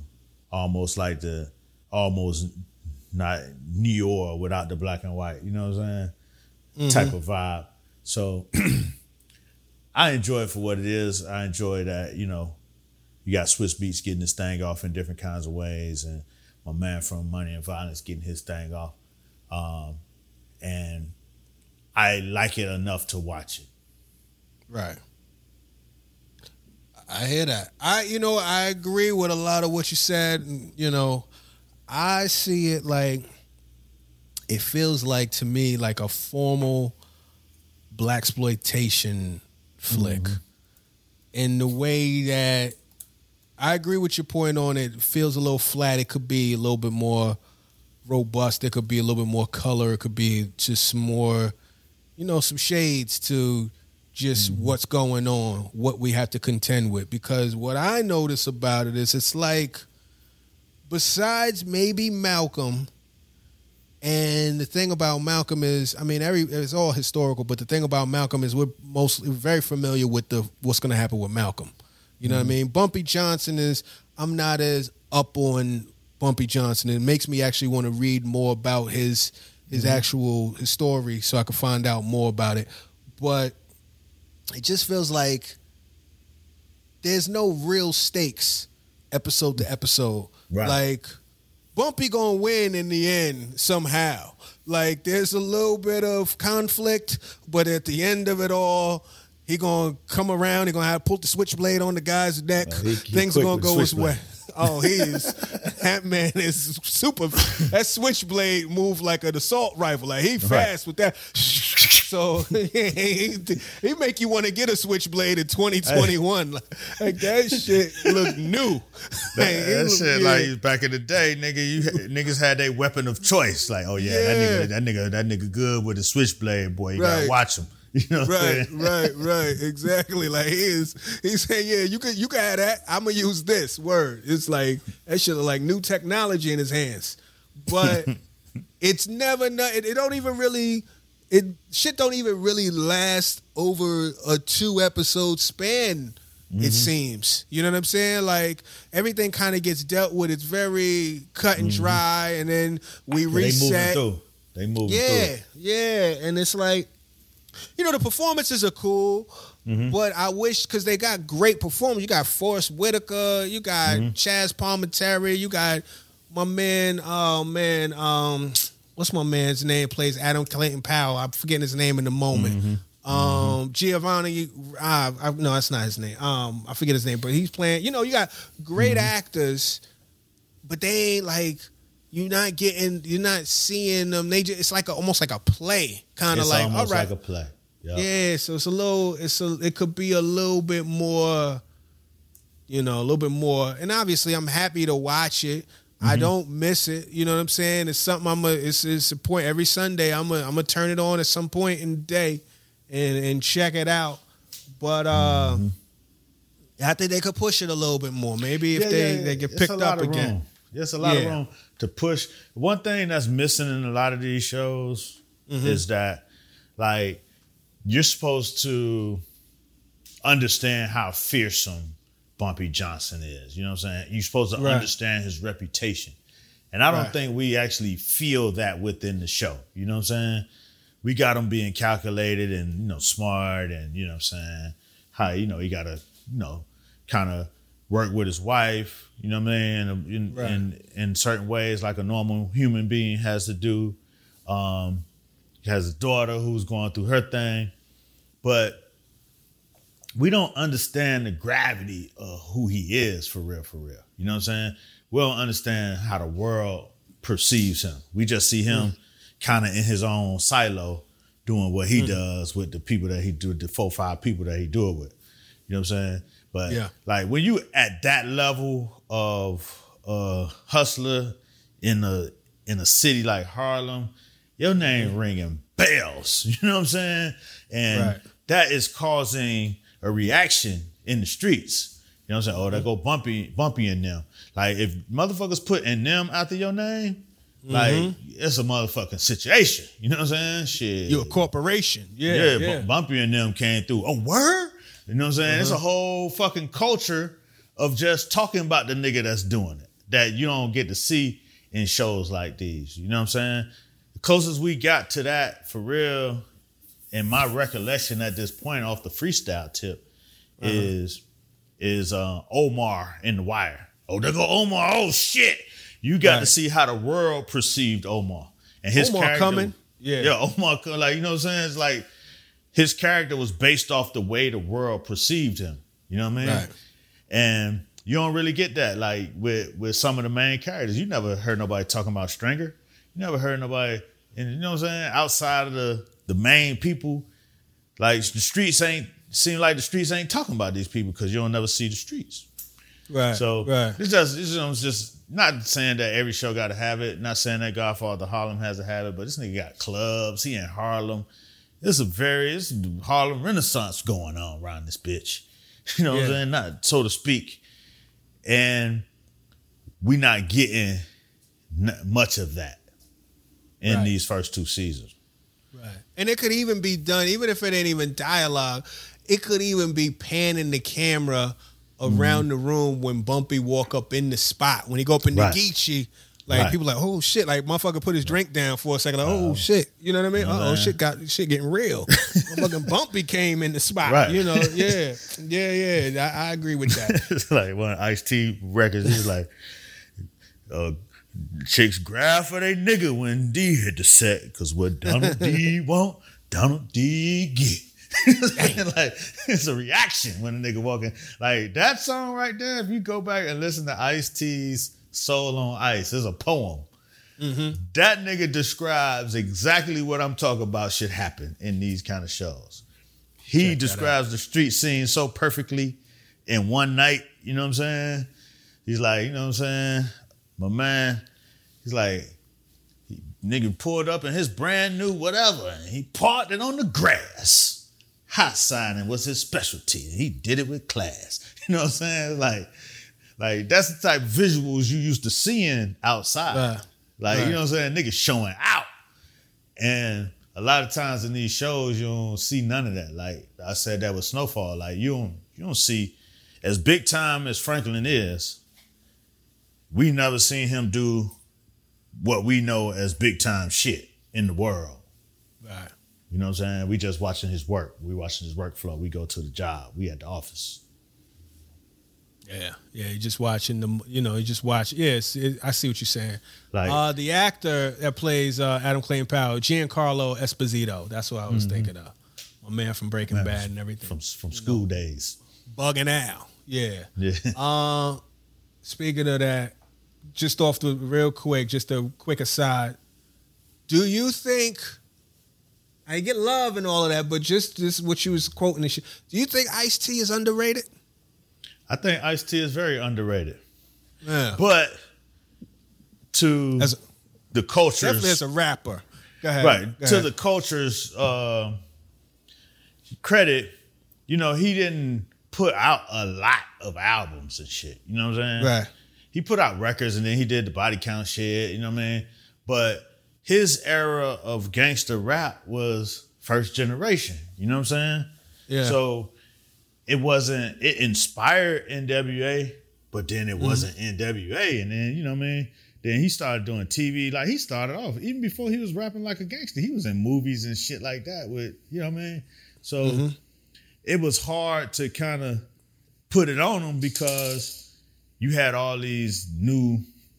Almost not New York without the black and white. You know what I'm saying? Type of vibe. So I enjoy it for what it is. I enjoy that, you got Swiss Beats getting this thing off in different kinds of ways, and my man from Money and Violence getting his thing off. And I like it enough to watch it. Right. I hear that. I agree with a lot of what you said. I see it like, it feels like to me like a formal blaxploitation flick. In the way that I agree with your point on it. It feels a little flat. It could be a little bit more robust. It could be a little bit more color. It could be just more, some shades to just what's going on, what we have to contend with. Because what I notice about it is it's like, besides maybe Malcolm, and the thing about Malcolm is, it's all historical, but the thing about Malcolm is we're very familiar with what's going to happen with Malcolm. You know what I mean? Bumpy Johnson I'm not as up on Bumpy Johnson. It makes me actually want to read more about his actual story so I can find out more about it. But it just feels like there's no real stakes episode to episode. Right. Like, Bumpy gonna win in the end somehow. Like, there's a little bit of conflict, but at the end of it all, he gonna come around. He gonna have to pull the switchblade on the guy's neck. Things are gonna go his way. Oh, that man is super. That switchblade move like an assault rifle. Like, he fast with that. So he make you want to get a switchblade in 2021. Like, that shit look new. That shit like back in the day, niggas had their weapon of choice. Like, oh yeah, that nigga good with a switchblade, boy. You gotta watch him. You know what I'm saying? Right. Exactly. Like, he's saying, yeah, you can have that. I'm gonna use this word. It's like that shit like new technology in his hands. But it's never it don't even really shit don't even really last over a 2-episode span, it seems. You know what I'm saying? Like, everything kind of gets dealt with. It's very cut and dry, and then we reset. They moving through. Yeah. And it's like, you know, the performances are cool, but I wish, because they got great performers. You got Forrest Whitaker, you got Chaz Palminteri, you got my man, what's my man's name? Plays Adam Clayton Powell. I'm forgetting his name in the moment. Giovanni, no, that's not his name. I forget his name, but he's playing. You know, you got great actors, but they ain't like. You're not seeing them. It's like almost like a play, kind of like, all right, like a play. Yep. Yeah, so it could be a little bit more, a little bit more. And obviously, I'm happy to watch it. I don't miss it. You know what I'm saying? It's something it's a point every Sunday. I'm gonna turn it on at some point in the day and check it out. But I think they could push it a little bit more. Maybe if they get picked up again. There's a lot of room to push. One thing that's missing in a lot of these shows is that, like, you're supposed to understand how fearsome Bumpy Johnson is. You know what I'm saying? You're supposed to understand his reputation. And I don't think we actually feel that within the show. You know what I'm saying? We got him being calculated and, smart and, you know what I'm saying, how, he got to, kind of work with his wife, you know what I mean, in certain ways like a normal human being has to do. He has a daughter who's going through her thing, but we don't understand the gravity of who he is for real. You know what I'm saying? We don't understand how the world perceives him. We just see him kind of in his own silo doing what he does with the people that he do, the 4-5 people that he do it with. You know what I'm saying? But like when you at that level of hustler in a city like Harlem, your name ringing bells. You know what I'm saying? And that is causing a reaction in the streets. You know what I'm saying? Oh, they go bumpy in them. Like, if motherfuckers put in them after your name, like, it's a motherfucking situation. You know what I'm saying? Shit. You're a corporation. Bumpy and them came through. Oh, word? You know what I'm saying? It's a whole fucking culture of just talking about the nigga that's doing it that you don't get to see in shows like these. You know what I'm saying? The closest we got to that, for real, in my recollection at this point off the freestyle tip, is Omar in The Wire. Oh, there go Omar. Oh, shit. You got to see how the world perceived Omar. And his Omar character. Coming. Yeah, Omar, like, you know what I'm saying? It's like, his character was based off the way the world perceived him. You know what I mean? Right. And you don't really get that, like, with some of the main characters. You never heard nobody talking about Stringer. You never heard nobody, and you know what I'm saying? Outside of the main people, like, the streets ain't talking about these people because you don't never see the streets. Right. So it's just not saying that every show got to have it. Not saying that Godfather Harlem has to have it, but this nigga got clubs. He in Harlem. It's Harlem Renaissance going on around this bitch. You know what I'm saying? Not so to speak. And we not getting much of that in these first 2 seasons. Right. And it could even be done, even if it ain't even dialogue, it could even be panning the camera around the room when Bumpy walk up in the spot. When he go up in the Geechee, like people like, oh shit, like motherfucker put his drink down for a second, like, oh shit. You know what I mean? Oh shit getting real. Motherfucking Bumpy came in the spot. Right. You know, I agree with that. It's like one of Ice-T records, it's like Chicks grab for they nigga when D hit the set, cause what Donald D want, Donald D get. Like, it's a reaction when a nigga walking. Like, that song right there, if you go back and listen to Ice-T's Soul on Ice, it's a poem. Mm-hmm. That nigga describes exactly what I'm talking about should happen in these kind of shows. He describes the street scene so perfectly in one night, you know what I'm saying? He's like, you know what I'm saying? My man, he's like, nigga pulled up in his brand new whatever, and he parked it on the grass. Hot signing was his specialty. He did it with class. You know what I'm saying? Like that's the type of visuals you used to seeing outside. You know what I'm saying? Niggas showing out. And a lot of times in these shows, you don't see none of that. Like I said that with Snowfall. Like you don't see, as big time as Franklin is, we never seen him do what we know as big time shit in the world. Right. You know what I'm saying? We just watching his work. We watching his workflow. We go to the job. We at the office. Yeah. You just watching them. You know, you just watch. Yes, I see what you're saying. Like the actor that plays Adam Clayton Powell, Giancarlo Esposito. That's what I was thinking of. My man from Breaking Bad and everything. From school days. Bugging Al. Yeah. Yeah. Speaking of that, just off the real quick, just a quick aside. Do you think? I get love and all of that, but just what you was quoting and shit. Do you think Ice-T is underrated? I think Ice-T is very underrated. Yeah. But to the cultures... Definitely as a rapper. Go ahead. Right. Go to ahead. the culture's credit, you know, he didn't put out a lot of albums and shit. You know what I'm saying? Right. He put out records and then he did the body count shit, you know what I mean? But his era of gangster rap was first generation. You know what I'm saying? Yeah. So it inspired NWA, but then it wasn't NWA. And then, you know what I mean? Then he started doing TV. Like he started off, even before he was rapping like a gangster, he was in movies and shit like that with, you know what I mean? So it was hard to kind of put it on him because you had all these new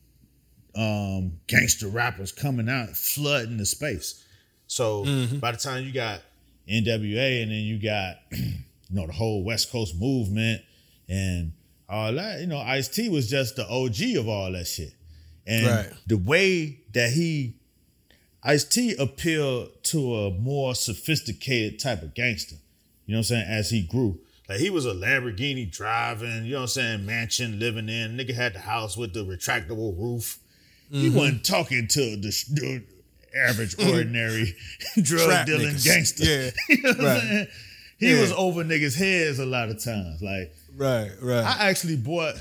gangster rappers coming out, flooding the space. So by the time you got NWA and then you got, you know, the whole West Coast movement and all that, you know, Ice-T was just the OG of all that shit. And the way that Ice-T appealed to a more sophisticated type of gangster, you know what I'm saying, as he grew. Like he was a Lamborghini driving, you know what I'm saying, mansion living in. Nigga had the house with the retractable roof. He wasn't talking to the average, ordinary drug dealing gangster. Yeah. You know what I'm saying? He was over niggas' heads a lot of times. Like, right. I actually bought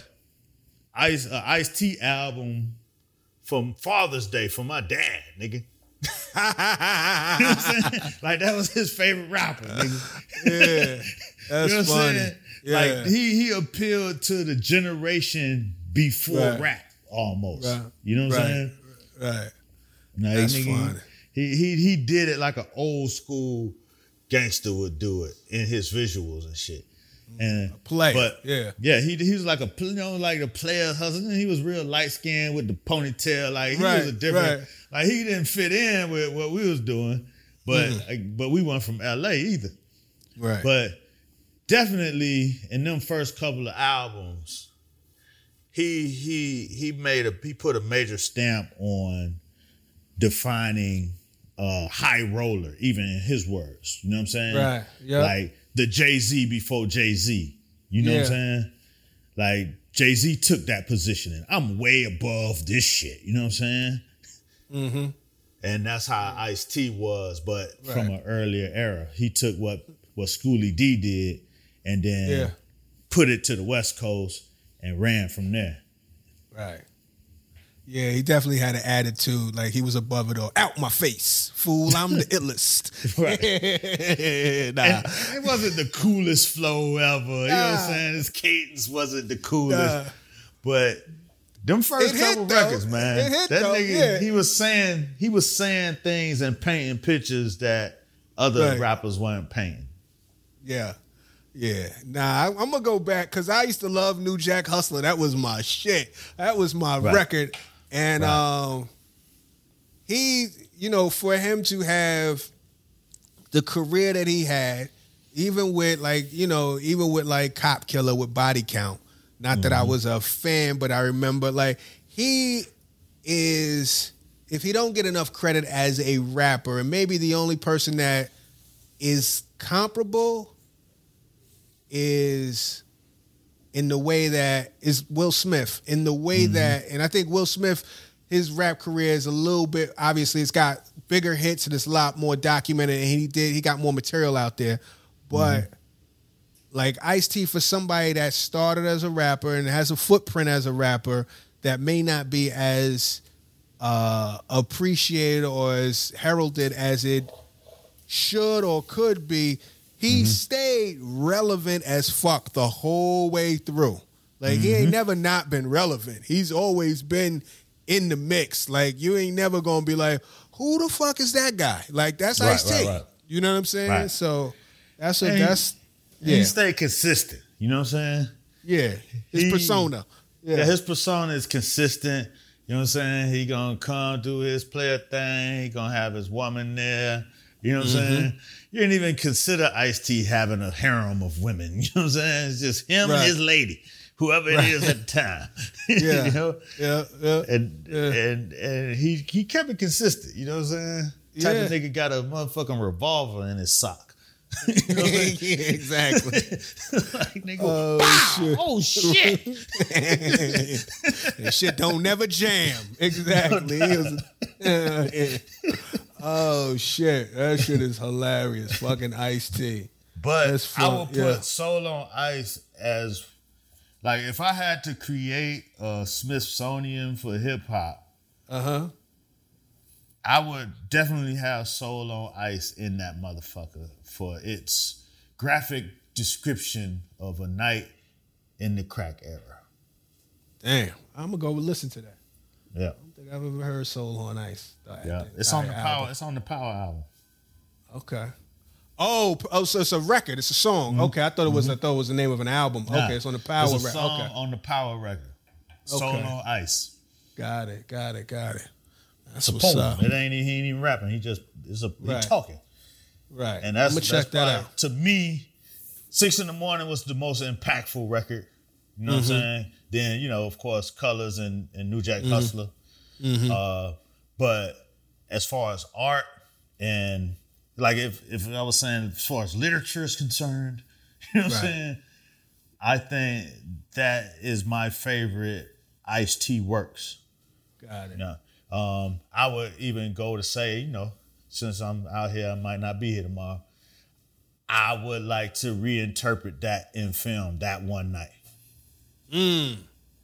Ice-T album from Father's Day for my dad, nigga. You know what I'm saying? Like that was his favorite rapper, nigga. Yeah. That's you know what funny. I'm saying? Yeah. Like he appealed to the generation before rap almost. Right. You know what I'm saying? Right. Like, that's nigga, funny. He did it like an old school gangster would do it in his visuals and shit. And he was like a player hustler. He was real light skinned with the ponytail. Like he was a different. Like he didn't fit in with what we was doing, but but we weren't from LA either. Right. But definitely in them first couple of albums, he put a major stamp on defining high roller, even in his words. You know what I'm saying? Right. Yeah. Like the Jay-Z before Jay-Z. You know what I'm saying? Like Jay-Z took that positioning. I'm way above this shit. You know what I'm saying? Mm-hmm. And that's how Ice-T was, but from an earlier era. He took what Schoolie D did and then put it to the West Coast and ran from there. Right. Yeah, he definitely had an attitude like he was above it all. Out my face, fool! I'm the illest. Right. Nah. It wasn't the coolest flow ever. You know what I'm saying? His cadence wasn't the coolest. But them first couple records, man. That nigga, he was saying things and painting pictures that other rappers weren't painting. Yeah. Yeah. Nah, I'm going to go back because I used to love New Jack Hustler. That was my shit. That was my record. And he, you know, for him to have the career that he had, even with like Cop Killer with Body Count. Not that I was a fan, but I remember like he is, if he don't get enough credit as a rapper, and maybe the only person that is comparable is in the way that is Will Smith. In the way that, and I think Will Smith, his rap career is a little bit, obviously it's got bigger hits and it's a lot more documented, and he got more material out there. But like Ice-T, for somebody that started as a rapper and has a footprint as a rapper that may not be as appreciated or as heralded as it should or could be, he stayed relevant as fuck the whole way through. Like he ain't never not been relevant. He's always been in the mix. Like you ain't never gonna be like, who the fuck is that guy? Like that's Ice-T. Right. You know what I'm saying? Right. So he stayed consistent. You know what I'm saying? Yeah. His persona. Yeah, his persona is consistent. You know what I'm saying? He gonna come do his player thing. He gonna have his woman there. You know what I'm saying? You didn't even consider Ice-T having a harem of women. You know what I'm saying? It's just him and his lady, whoever it is at the time. Yeah. You know? And he kept it consistent. You know what I'm saying? Type of nigga got a motherfucking revolver in his sock. You know what I mean? Yeah, exactly. Like, nigga, oh shit. That shit don't never jam. Exactly. Oh shit. That shit is hilarious. Fucking Ice-T. But I will put Soul on Ice as, like, if I had to create a Smithsonian for hip hop, I would definitely have Soul on Ice in that motherfucker for its graphic description of a night in the crack era. Damn. I'm gonna go listen to that. Yeah. I don't think I've ever heard Soul on Ice. Yeah. It's on the Power. It's on the Power album. Okay. Oh, so it's a record. It's a song. Okay, I thought it was the name of an album. Nah, okay, it's on the Power record. It's a song on the Power record. Soul on Ice. Got it. That's it's a what's poem. up. He ain't even rapping. He talking. Right. And I'm gonna check that out. To me, 6 in the Morning was the most impactful record. You know what I'm saying? Then, you know, of course, Colors and New Jack Hustler. But as far as art and like if I was saying as far as literature is concerned, you know what I'm saying? I think that is my favorite Ice-T works. Got it. You know? I would even go to say, you know, since I'm out here, I might not be here tomorrow. I would like to reinterpret that in film that one night.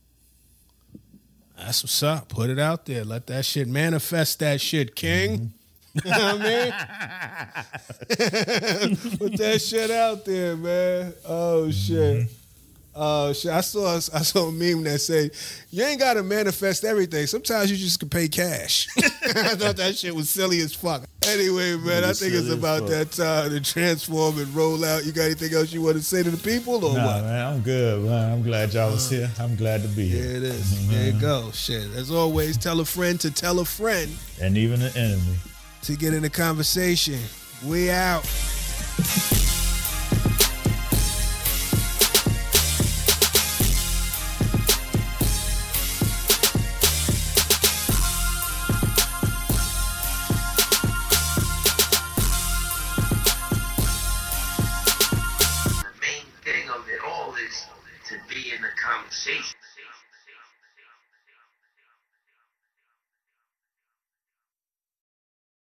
That's what's up. Put it out there. Let that shit manifest that shit, King. You know what I mean? Put that shit out there, man. Oh shit. Oh shit. I saw a meme that said, you ain't gotta manifest everything. Sometimes you just can pay cash. I thought that shit was silly as fuck. Anyway, man, I think it's about that time to transform and roll out. You got anything else you want to say to the people or what? Man, I'm good, man. I'm glad y'all was here. I'm glad to be here. There it is. There you go. Shit. As always, tell a friend to tell a friend. And even an enemy. To get in the conversation. We out.